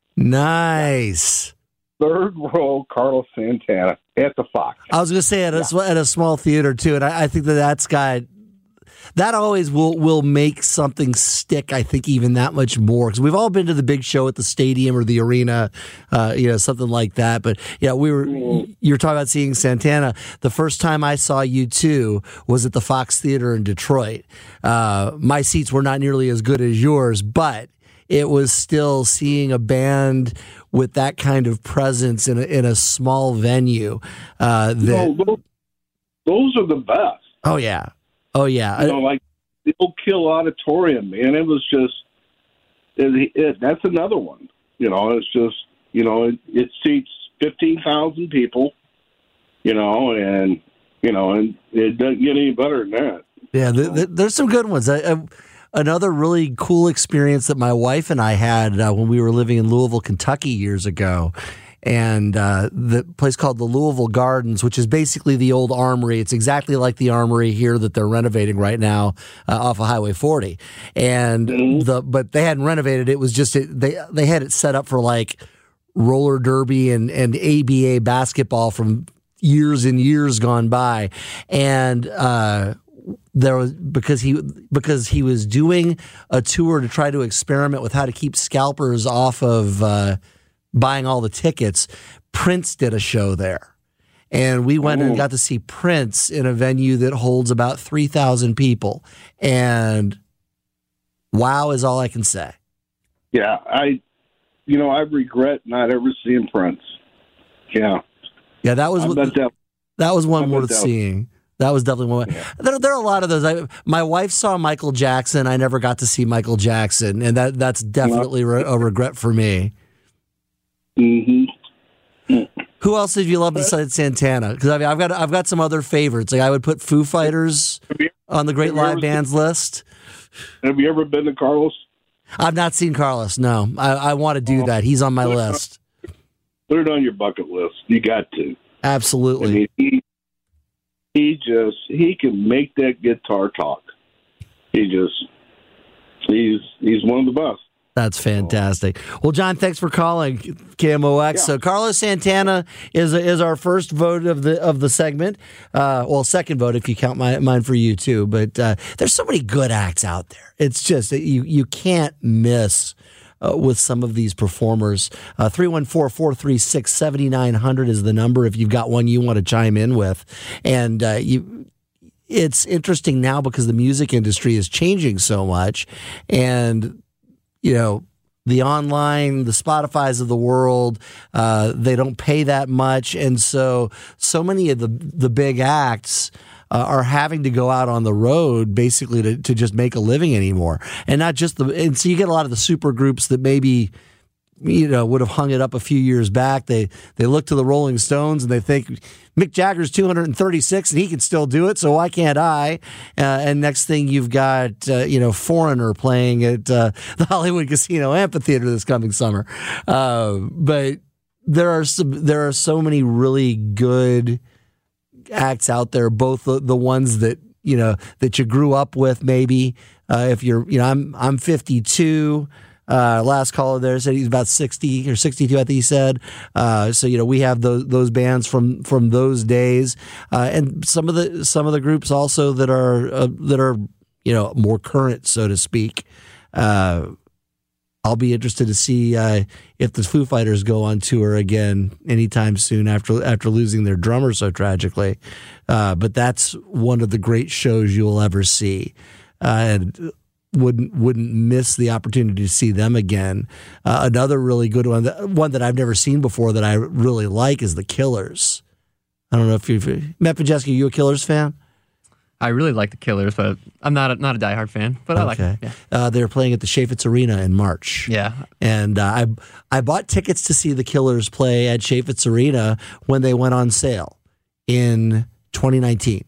Nice. Third row, Carlos Santana at the Fox. I was going to say at a, yeah. at a small theater too, and I, I think that that's got that always will will make something stick, I think, even that much more. Because we've all been to the big show at the stadium or the arena, uh, you know, something like that. But, yeah, we were, you were talking about seeing Santana. The first time I saw U two was at the Fox Theater in Detroit. Uh, my seats were not nearly as good as yours, but it was still seeing a band with that kind of presence in a, in a small venue. Uh, that, no, those, those are the best. Oh, yeah. Oh, yeah. You know, like the Oak Hill Auditorium, man, it was just, it, it, that's another one. You know, it's just, you know, it, it seats fifteen thousand people, you know, and, you know, and it doesn't get any better than that. Yeah, the, the, there's some good ones. I, I, another really cool experience that my wife and I had uh, when we were living in Louisville, Kentucky years ago. And uh, the place called the Louisville Gardens, which is basically the old Armory. It's exactly like the Armory here that they're renovating right now uh, off of Highway forty. And the but they hadn't renovated it. It was just it, they they had it set up for like roller derby and and A B A basketball from years and years gone by. And uh, there was because he because he was doing a tour to try to experiment with how to keep scalpers off of. Uh, buying all the tickets, Prince did a show there. And we went Ooh. and got to see Prince in a venue that holds about three thousand people. And wow is all I can say. Yeah, I, you know, I regret not ever seeing Prince. Yeah. Yeah, that was, what, that, that was one worth seeing. That was definitely one. Yeah. There, there are a lot of those. I, my wife saw Michael Jackson. I never got to see Michael Jackson. And that that's definitely re- a regret for me. Mm-hmm. Who else did you love besides Santana? Because I mean, I've got I've got some other favorites. Like I would put Foo Fighters on the great live bands seen, list. Have you ever been to Carlos? I've not seen Carlos. No, I, I want to do oh, that. He's on my put list. On, put it on your bucket list. You got to. Absolutely. I mean, he he just he can make that guitar talk. He just he's he's one of the best. That's fantastic. Well, John, thanks for calling K M O X. Yeah. So Carlos Santana is is our first vote of the of the segment. Uh, well, second vote if you count my, mine for you too. But uh, there's so many good acts out there. It's just that you you can't miss uh, with some of these performers. Uh, three one four, four three six, seven nine zero zero is the number if you've got one you want to chime in with. And uh, you. It's interesting now because the music industry is changing so much, and you know, the online, the Spotifys of the world, uh, they don't pay that much. And so, so many of the, the big acts uh, are having to go out on the road basically to, to just make a living anymore. And not just the, and so you get a lot of the super groups that maybe, you know, would have hung it up a few years back. They, they look to the Rolling Stones and they think Mick Jagger's two hundred thirty-six and he can still do it, so why can't I? Uh, and next thing you've got, uh, you know, Foreigner playing at uh, the Hollywood Casino Amphitheater this coming summer. Uh, but there are some, there are so many really good acts out there, both the, the ones that, you know, that you grew up with maybe. Uh, if you're, you know, I'm I'm fifty-two. Uh, last caller there said he's about sixty or sixty-two, I think he said. Uh, so, you know, we have those those bands from, from those days, uh, and some of the some of the groups also that are uh, that are you know more current, so to speak. Uh, I'll be interested to see uh, if the Foo Fighters go on tour again anytime soon after after losing their drummer so tragically. Uh, but that's one of the great shows you'll ever see. Uh, and wouldn't wouldn't miss the opportunity to see them again. Uh, another really good one, that, one that I've never seen before that I really like is the Killers. I don't know if you've Matt Pajeski, are you a Killers fan? I really like the Killers, but I'm not a, not a diehard fan. But I okay. like them. Yeah. Uh, they're playing at the Chaifetz Arena in March. Yeah, and uh, I I bought tickets to see the Killers play at Chaifetz Arena when they went on sale in twenty nineteen.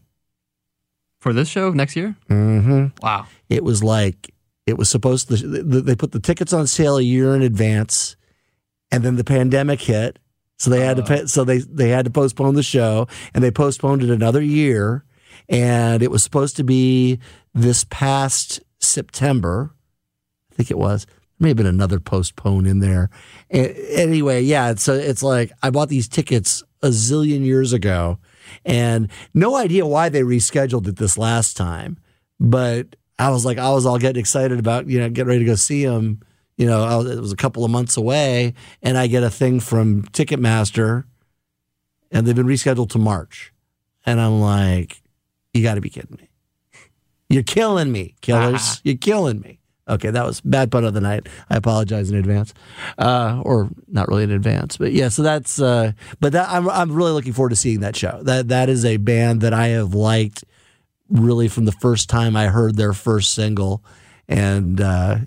For this show next year? Mm-hmm. Wow. It was like, it was supposed to, they put the tickets on sale a year in advance, and then the pandemic hit, so they had uh. to pay, so they, they had to postpone the show, and they postponed it another year, and it was supposed to be this past September, I think it was. There may have been another postpone in there. Anyway, yeah, it's, it's like, I bought these tickets a zillion years ago, and no idea why they rescheduled it this last time. But I was like, I was all getting excited about, you know, getting ready to go see him. You know, I was, it was a couple of months away, and I get a thing from Ticketmaster, and they've been rescheduled to March. And I'm like, you got to be kidding me. You're killing me, Killers. Ah. You're killing me. Okay, that was bad pun of the night. I apologize in advance, uh, or not really in advance, but yeah. So that's, uh, but that I'm I'm really looking forward to seeing that show. That that is a band that I have liked really from the first time I heard their first single, and uh,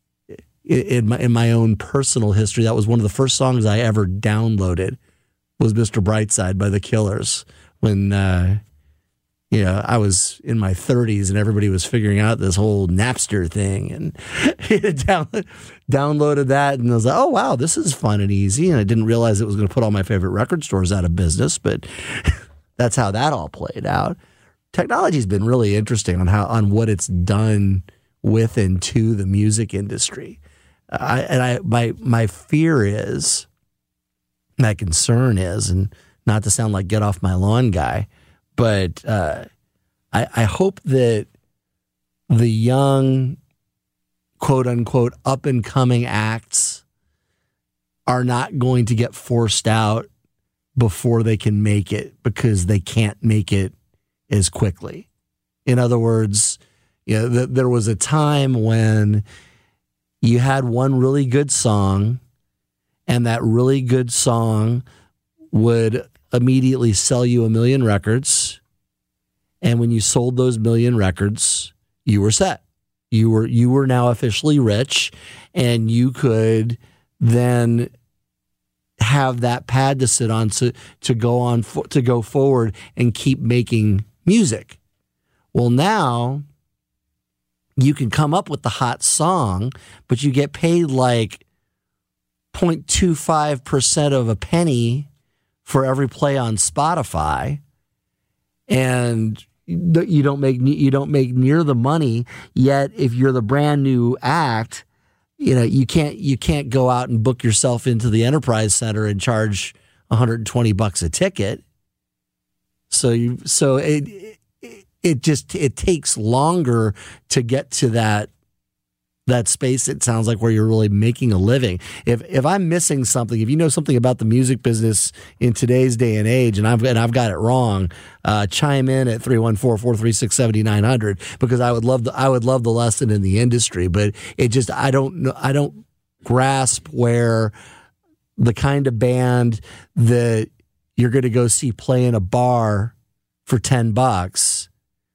in my in my own personal history, that was one of the first songs I ever downloaded. Was Mister Brightside by the Killers when. Uh, You know, I was in my thirties and everybody was figuring out this whole Napster thing, and down, downloaded that, and I was like, oh, wow, this is fun and easy. And I didn't realize it was going to put all my favorite record stores out of business, but that's how that all played out. Technology's been really interesting on how on what it's done with and to the music industry. I, and I my my fear is, my concern is, and not to sound like get off my lawn guy, but uh, I, I hope that the young, quote unquote, up and coming acts are not going to get forced out before they can make it because they can't make it as quickly. In other words, you know, th- there was a time when you had one really good song, and that really good song would immediately sell you a million records. And when you sold those million records, you were set. You were you were now officially rich, and you could then have that pad to sit on to to go on to go forward and keep making music. Well, now you can come up with the hot song, but you get paid like zero point two five percent of a penny for every play on Spotify, and you don't make you don't make near the money. Yet, if you're the brand new act, you know you can't you can't go out and book yourself into the Enterprise Center and charge one hundred twenty bucks a ticket. So you so it it, it just it takes longer to get to that. that space, it sounds like, where you're really making a living. If if I'm missing something, if you know something about the music business in today's day and age, and I've and I've got it wrong, uh, chime in at three one four, four three six, seven nine zero zero, because I would love the I would love the lesson in the industry. But it just I don't know I don't grasp where the kind of band that you're going to go see play in a bar for ten bucks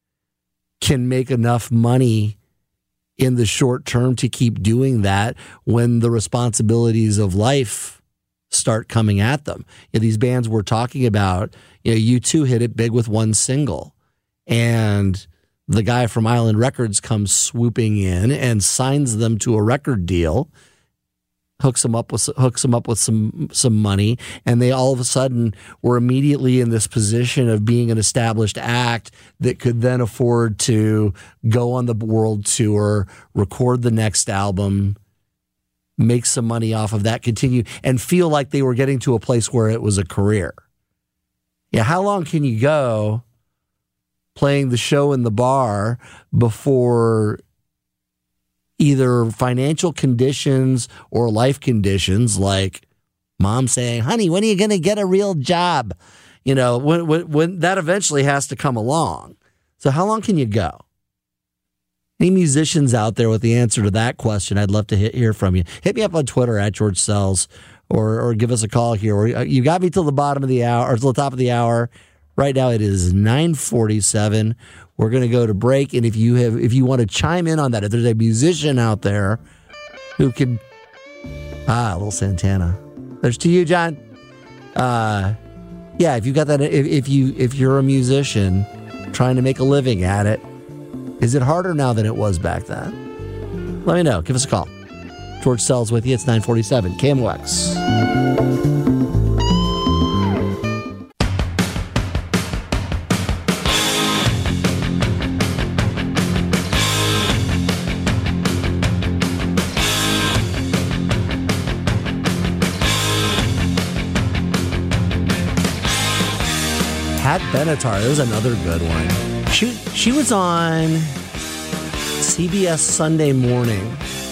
can make enough money in the short term to keep doing that when the responsibilities of life start coming at them. You know, these bands we're talking about, you know, U two hit it big with one single, and the guy from Island Records comes swooping in and signs them to a record deal, hooks them up with hooks them up with some some money, and they all of a sudden were immediately in this position of being an established act that could then afford to go on the world tour, record the next album, make some money off of that, continue, and feel like they were getting to a place where it was a career. Yeah, how long can you go playing the show in the bar before either financial conditions or life conditions, like mom saying, honey, when are you going to get a real job? You know, when, when, when that eventually has to come along. So how long can you go? Any musicians out there with the answer to that question, I'd love to hit, hear from you. Hit me up on Twitter at George Sells, or or give us a call here. Or you got me till the bottom of the hour, or till the top of the hour. Right now it is nine forty-seven. We're going to go to break, and if you have, if you want to chime in on that, if there's a musician out there who can, ah, a little Santana. There's to you, John. Uh, yeah, if you got that, if, if you if you're a musician trying to make a living at it, is it harder now than it was back then? Let me know. Give us a call. George Sells with you. It's nine forty-seven. K M O X. Pat Benatar, there's another good one. She she was on C B S Sunday Morning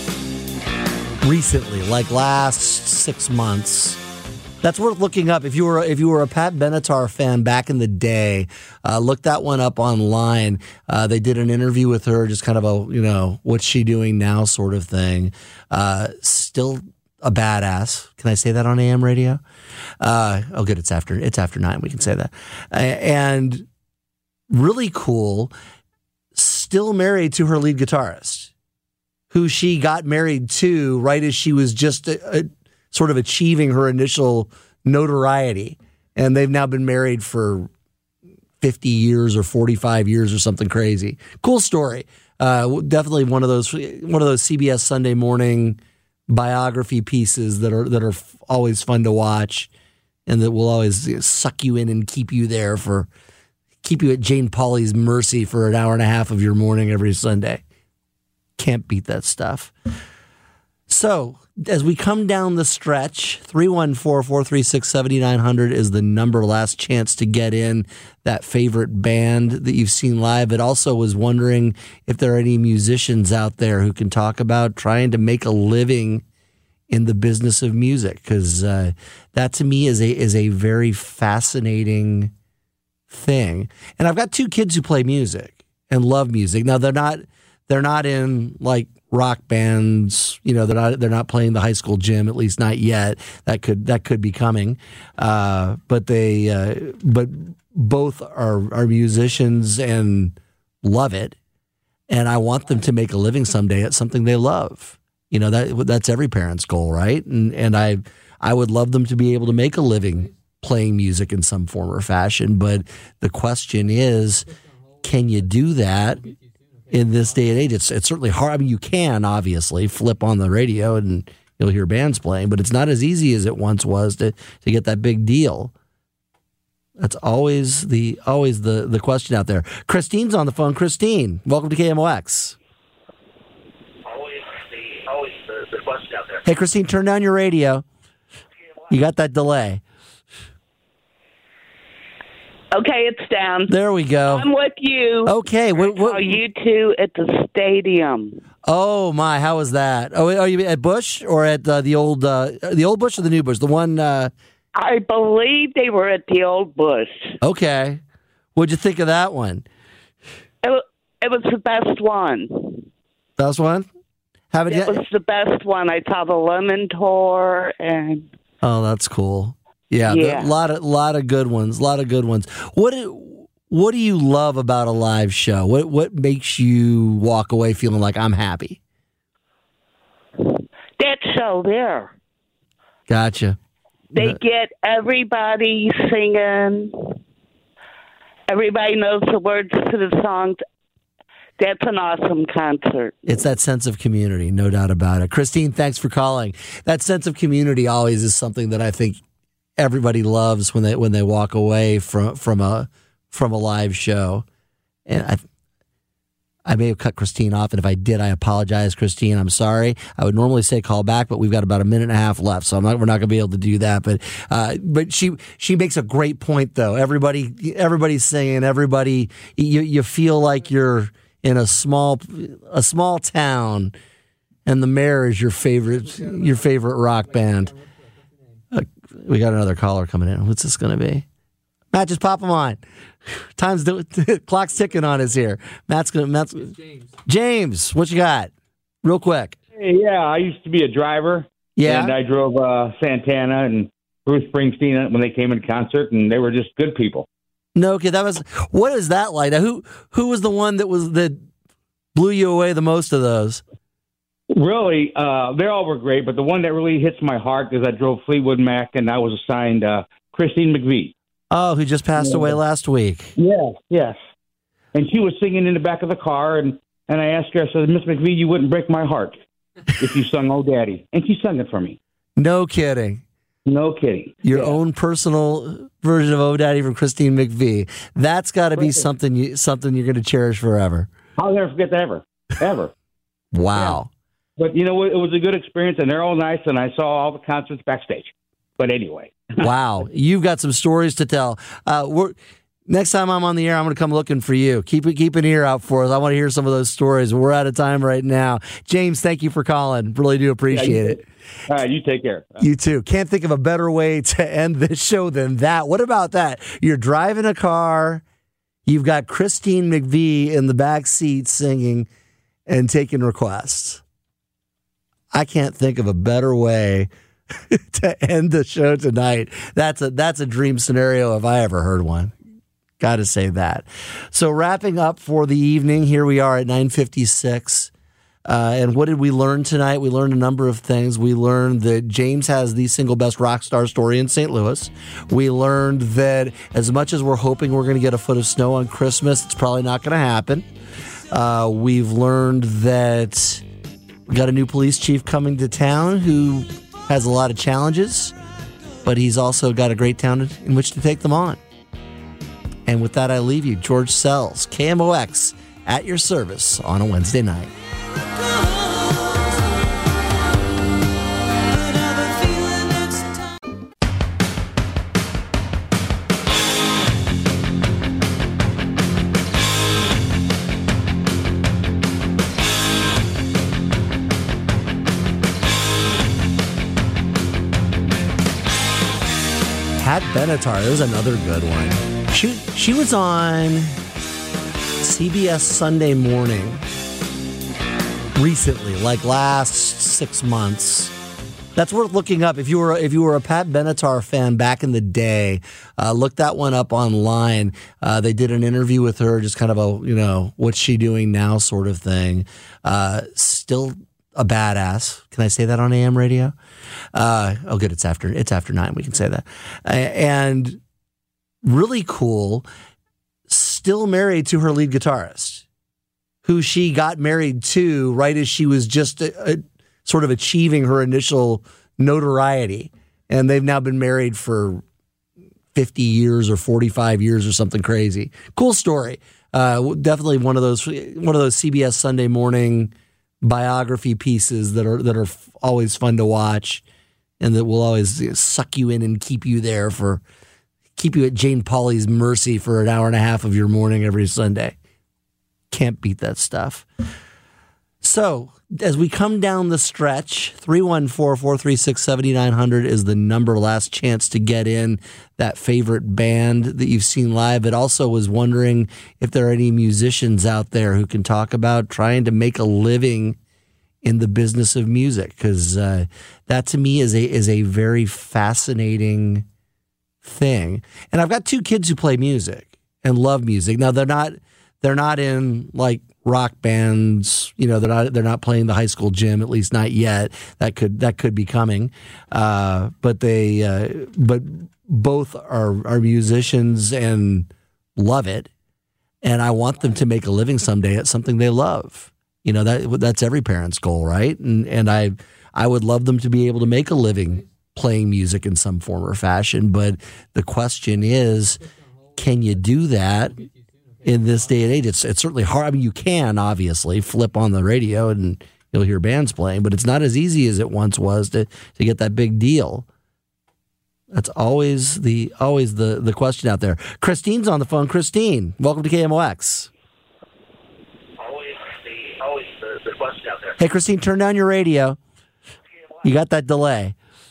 recently, like last six months. That's worth looking up. If you were if you were a Pat Benatar fan back in the day, uh, look that one up online. Uh, they did an interview with her, just kind of a, you know, what's she doing now sort of thing. Uh, still a badass. Can I say that on A M radio? Uh, oh, good. It's after it's after nine. We can say that. Uh, and really cool. Still married to her lead guitarist, who she got married to right as she was just a, a, sort of achieving her initial notoriety. And they've now been married for fifty years or forty-five years or something crazy. Cool story. Uh, definitely one of those one of those C B S Sunday Morning biography pieces that are that are always fun to watch, and that will always you know, suck you in and keep you there for keep you at Jane Pauley's mercy for an hour and a half of your morning every Sunday. Can't beat that stuff. So, as we come down the stretch, three one four, four three six, seven nine zero zero is the number. Last chance to get in that favorite band that you've seen live. But also was wondering if there are any musicians out there who can talk about trying to make a living in the business of music, because uh, that to me is a is a very fascinating thing. And I've got two kids who play music and love music. Now they're not they're not in like rock bands, you know, they're not they're not playing the high school gym, at least not yet. That could that could be coming. Uh, but they uh, but both are are musicians and love it. And I want them to make a living someday at something they love. You know, that that's every parent's goal, right? And and I I would love them to be able to make a living playing music in some form or fashion. But the question is, can you do that in this day and age? It's it's certainly hard. I mean, you can obviously flip on the radio and you'll hear bands playing, but it's not as easy as it once was to, to get that big deal. That's always the always the, the question out there. Christine's on the phone. Christine, welcome to K M O X. Always the always the, the question out there. Hey, Christine, turn down your radio. You got that delay. Okay, it's down. There we go. I'm with you. Okay. What, what? I saw you two at the stadium. Oh my, how was that? Oh, are you at Busch or at uh, the old uh, the old Busch or the new Busch? The one. Uh... I believe they were at the old Busch. Okay. What'd you think of that one? It, it was the best one. Best one? Haven't it yet? was the best one. I saw the Lemon Tour and. Oh, that's cool. Yeah, yeah. a lot of lot of good ones. A lot of good ones. What do, what do you love about a live show? What what makes you walk away feeling like I'm happy? That show there. Gotcha. They get everybody singing. Everybody knows the words to the songs. That's an awesome concert. It's that sense of community, no doubt about it. Christine, thanks for calling. That sense of community always is something that I think everybody loves when they when they walk away from from a from a live show. And I I may have cut Christine off, and if I did, I apologize, Christine. I'm sorry. I would normally say call back, but we've got about a minute and a half left, so I'm not, we're not going to be able to do that. But uh, but she she makes a great point, though. Everybody everybody's singing. Everybody you you feel like you're in a small a small town, and the Mayor is your favorite your favorite rock band. Uh, we got another caller coming in. What's this going to be? Matt, just pop them on. Time's the clock's ticking on us here. Matt's gonna. Matt's James. James, what you got? Real quick. Hey, yeah, I used to be a driver. Yeah, and I drove uh, Santana and Bruce Springsteen when they came in concert, and they were just good people. No, okay, that was. What is that like? Now, who who was the one that was that blew you away the most of those? Really, uh, they all were great, but the one that really hits my heart is I drove Fleetwood Mac, and I was assigned uh, Christine McVie. Oh, who just passed yeah. away last week. Yes, yes. And she was singing in the back of the car, and, and I asked her, I said, Miss McVie, you wouldn't break my heart if you sung Oh Daddy. And she sung it for me. No kidding. No kidding. Your yeah. own personal version of Oh Daddy from Christine McVie. That's got to be something you something you're going to cherish forever. I'll never forget that ever. Ever. Wow. Yeah. But, you know, it was a good experience, and they're all nice, and I saw all the concerts backstage. But anyway. Wow. You've got some stories to tell. Uh, we're, Next time I'm on the air, I'm going to come looking for you. Keep keep an ear out for us. I want to hear some of those stories. We're out of time right now. James, thank you for calling. Really do appreciate yeah, it. All right, you take care. You too. Can't think of a better way to end this show than that. What about that? You're driving a car. You've got Christine McVie in the back seat singing and taking requests. I can't think of a better way to end the show tonight. That's a that's a dream scenario if I ever heard one. Got to say that. So wrapping up for the evening, here we are at nine fifty-six. Uh, and what did we learn tonight? We learned a number of things. We learned that James has the single best rock star story in Saint Louis. We learned that as much as we're hoping we're going to get a foot of snow on Christmas, it's probably not going to happen. Uh, we've learned that we got a new police chief coming to town who has a lot of challenges, but he's also got a great town in which to take them on. And with that, I leave you. George Sells, K M O X, at your service on a Wednesday night. Pat Benatar, there's another good one. She she was on C B S Sunday Morning recently, like last six months. That's worth looking up. If you were if you were a Pat Benatar fan back in the day, uh, look that one up online. Uh, they did an interview with her, just kind of a, you know, what's she doing now sort of thing. Uh, still a badass. Can I say that on A M radio? Uh, oh, good. It's after it's after nine. We can say that. Uh, and really cool. Still married to her lead guitarist, who she got married to right as she was just a, a, sort of achieving her initial notoriety. And they've now been married for fifty years or forty-five years or something crazy. Cool story. Uh, definitely one of those one of those C B S Sunday Morning biography pieces that are that are always fun to watch, and that will always suck you in and keep you there for keep you at Jane Pauley's mercy for an hour and a half of your morning every Sunday. Can't beat that stuff. So as we come down the stretch, three one four, four three six, seven nine zero zero is the number. Last chance to get in that favorite band that you've seen live. But also was wondering if there are any musicians out there who can talk about trying to make a living in the business of music, because uh, that to me is a is a very fascinating thing. And I've got two kids who play music and love music. Now they're not they're not in like rock bands, you know, they're not they're not playing the high school gym, at least not yet. That could that could be coming. Uh, but they uh, but both are are musicians and love it. And I want them to make a living someday at something they love. You know, that that's every parent's goal, right? And and I I would love them to be able to make a living playing music in some form or fashion. But the question is, can you do that in this day and age? It's it's certainly hard. I mean, you can obviously flip on the radio and you'll hear bands playing, but it's not as easy as it once was to, to get that big deal. That's always the always the, the question out there. Christine's on the phone. Christine, welcome to K M O X. Always the always the, the question out there. Hey, Christine, turn down your radio. You got that delay.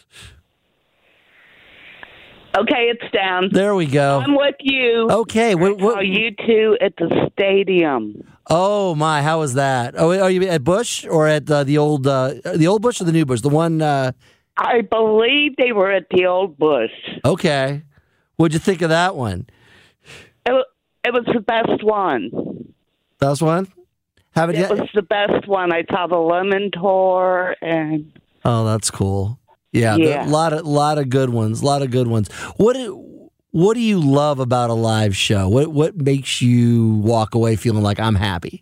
Okay, it's down. There we go. I'm with you. Okay. What, what, I saw you two at the stadium. Oh my, how was that? Oh, are you at Busch or at uh, the old uh, the old Busch or the new Busch? The one. Uh... I believe they were at the old Busch. Okay. What'd you think of that one? It, it was the best one. Best one? Haven't it yet? was the best one. I saw the Lemon Tour and. Oh, that's cool. Yeah, yeah. a lot of lot of good ones. A lot of good ones. What do, what do you love about a live show? What what makes you walk away feeling like I'm happy?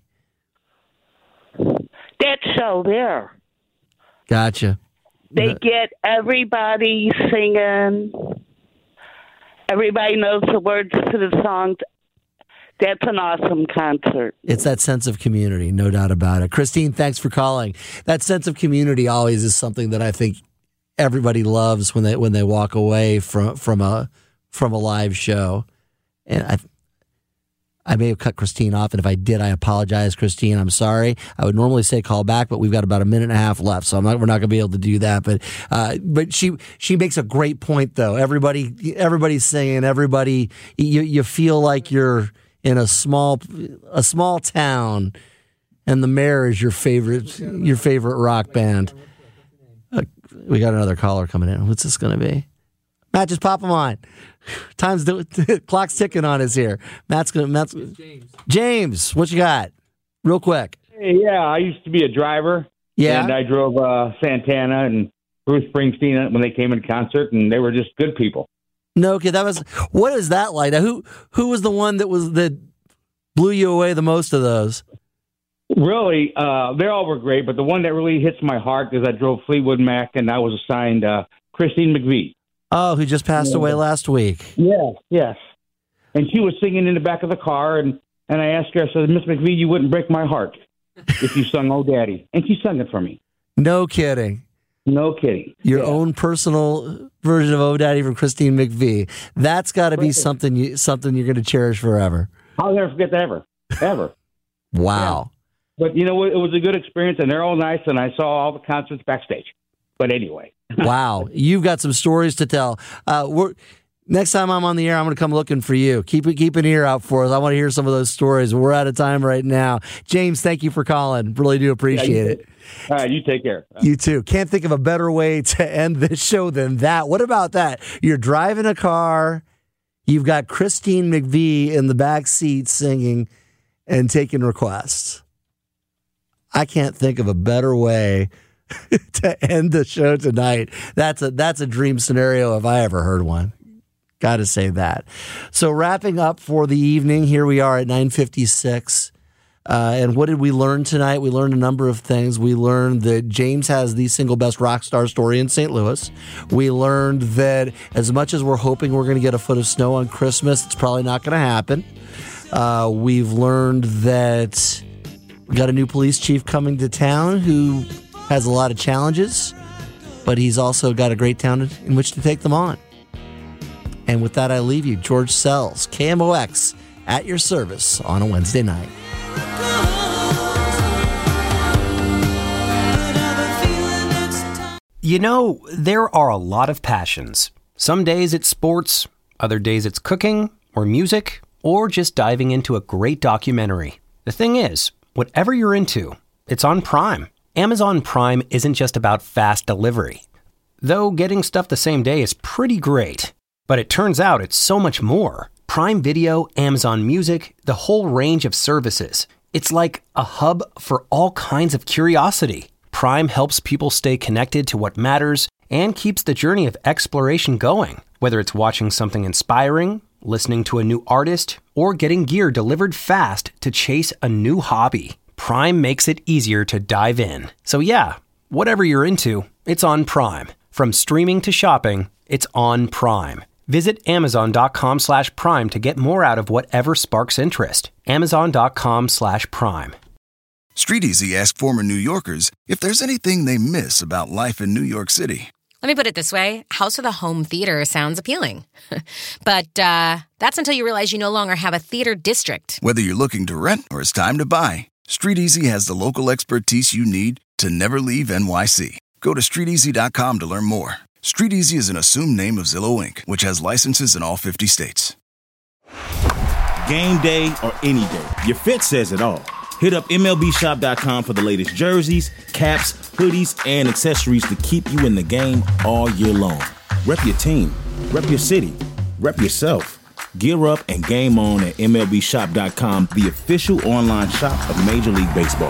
That show there. Gotcha. They get everybody singing. Everybody knows the words to the songs. That's an awesome concert. It's that sense of community, no doubt about it. Christine, thanks for calling. That sense of community always is something that I think everybody loves when they when they walk away from from a from a live show. And I I may have cut Christine off, and if I did, I apologize, Christine. I'm sorry. I would normally say call back, but we've got about a minute and a half left, so I'm not, we're not going to be able to do that. But uh, but she she makes a great point, though. Everybody everybody's singing. Everybody, you you feel like you're in a small a small town, and the Mayor is your favorite your favorite rock band. Uh, we got another caller coming in. What's this going to be? Matt, just pop them on. Time's the clock's ticking on us here. Matt's gonna. Matt's James. James, what you got? Real quick. Hey, yeah, I used to be a driver. Yeah, and I drove uh, Santana and Bruce Springsteen when they came in concert, and they were just good people. No, okay, that was. What is that like? Now, who who was the one that was that blew you away the most of those? Really, uh, they all were great, but the one that really hits my heart is I drove Fleetwood Mac, and I was assigned uh, Christine McVie. Oh, who just passed yeah. away last week. Yes, yes. And she was singing in the back of the car, and, and I asked her, I said, Miss McVie, you wouldn't break my heart if you sung Oh Daddy. And she sung it for me. No kidding. No kidding. Your yeah. own personal version of Oh Daddy from Christine McVie. That's got to be Perfect. something you something you're going to cherish forever. I'll never forget that ever. Ever. Wow. Yeah. But, you know, it was a good experience, and they're all nice, and I saw all the concerts backstage. But anyway. Wow, you've got some stories to tell. Uh, we're, next time I'm on the air, I'm going to come looking for you. Keep it, keep an ear out for us. I want to hear some of those stories. We're out of time right now. James, thank you for calling. Really do appreciate yeah, it. All right, you take care. You too. Can't think of a better way to end this show than that. What about that? You're driving a car. You've got Christine McVie in the back seat singing and taking requests. I can't think of a better way to end the show tonight. That's a that's a dream scenario if I ever heard one. Got to say that. So wrapping up for the evening, here we are at nine fifty-six. Uh, and what did we learn tonight? We learned a number of things. We learned that James has the single best rock star story in Saint Louis. We learned that as much as we're hoping we're going to get a foot of snow on Christmas, it's probably not going to happen. Uh, we've learned that we got a new police chief coming to town who has a lot of challenges, but he's also got a great town in which to take them on. And with that, I leave you. George Sells, K M O X, at your service on a Wednesday night. You know, there are a lot of passions. Some days it's sports, other days it's cooking, or music, or just diving into a great documentary. The thing is, whatever you're into, it's on Prime. Amazon Prime isn't just about fast delivery. Though getting stuff the same day is pretty great. But it turns out it's so much more. Prime Video, Amazon Music, the whole range of services. It's like a hub for all kinds of curiosity. Prime helps people stay connected to what matters and keeps the journey of exploration going. Whether it's watching something inspiring, listening to a new artist, or getting gear delivered fast to chase a new hobby. Prime makes it easier to dive in. So yeah, whatever you're into, it's on Prime. From streaming to shopping, it's on Prime. Visit Amazon.com slash Prime to get more out of whatever sparks interest. Amazon.com slash Prime. Street Easy asked former New Yorkers if there's anything they miss about life in New York City. Let me put it this way. House of the Home Theater sounds appealing. But uh, that's until you realize you no longer have a theater district. Whether you're looking to rent or it's time to buy, Street Easy has the local expertise you need to never leave N Y C. Go to street easy dot com to learn more. Street Easy is an assumed name of Zillow Incorporated, which has licenses in all fifty states. Game day or any day, your fit says it all. Hit up M L B shop dot com for the latest jerseys, caps, hoodies, and accessories to keep you in the game all year long. Rep your team, rep your city, rep yourself. Gear up and game on at M L B shop dot com, the official online shop of Major League Baseball.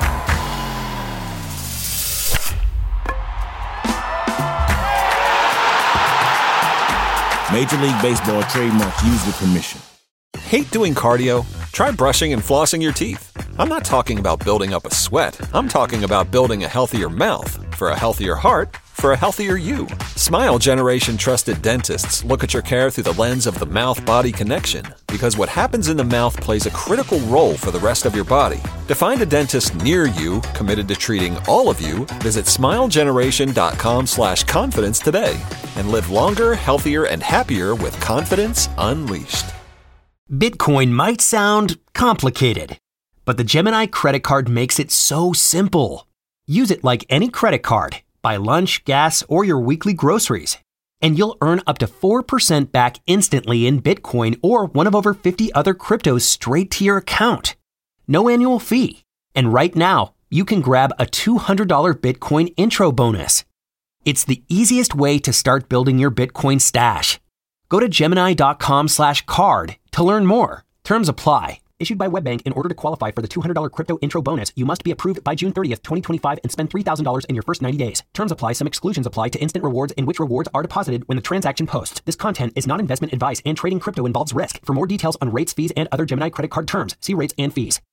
Major League Baseball trademark used with permission. Hate doing cardio? Try brushing and flossing your teeth. I'm not talking about building up a sweat. I'm talking about building a healthier mouth. For a healthier heart, for a healthier you. Smile Generation trusted dentists look at your care through the lens of the mouth-body connection, because what happens in the mouth plays a critical role for the rest of your body. To find a dentist near you committed to treating all of you, visit smile generation dot com slash confidence today and live longer, healthier, and happier with confidence unleashed. Bitcoin might sound complicated, but the Gemini credit card makes it so simple. Use it like any credit card. Buy lunch, gas, or your weekly groceries, and you'll earn up to four percent back instantly in Bitcoin or one of over fifty other cryptos straight to your account. No annual fee. And right now, you can grab a two hundred dollars Bitcoin intro bonus. It's the easiest way to start building your Bitcoin stash. Go to Gemini.com slash card to learn more. Terms apply. Issued by WebBank. In order to qualify for the two hundred dollars crypto intro bonus, you must be approved by June thirtieth, twenty twenty-five and spend three thousand dollars in your first ninety days. Terms apply. Some exclusions apply to instant rewards in which rewards are deposited when the transaction posts. This content is not investment advice and trading crypto involves risk. For more details on rates, fees, and other Gemini credit card terms, see rates and fees.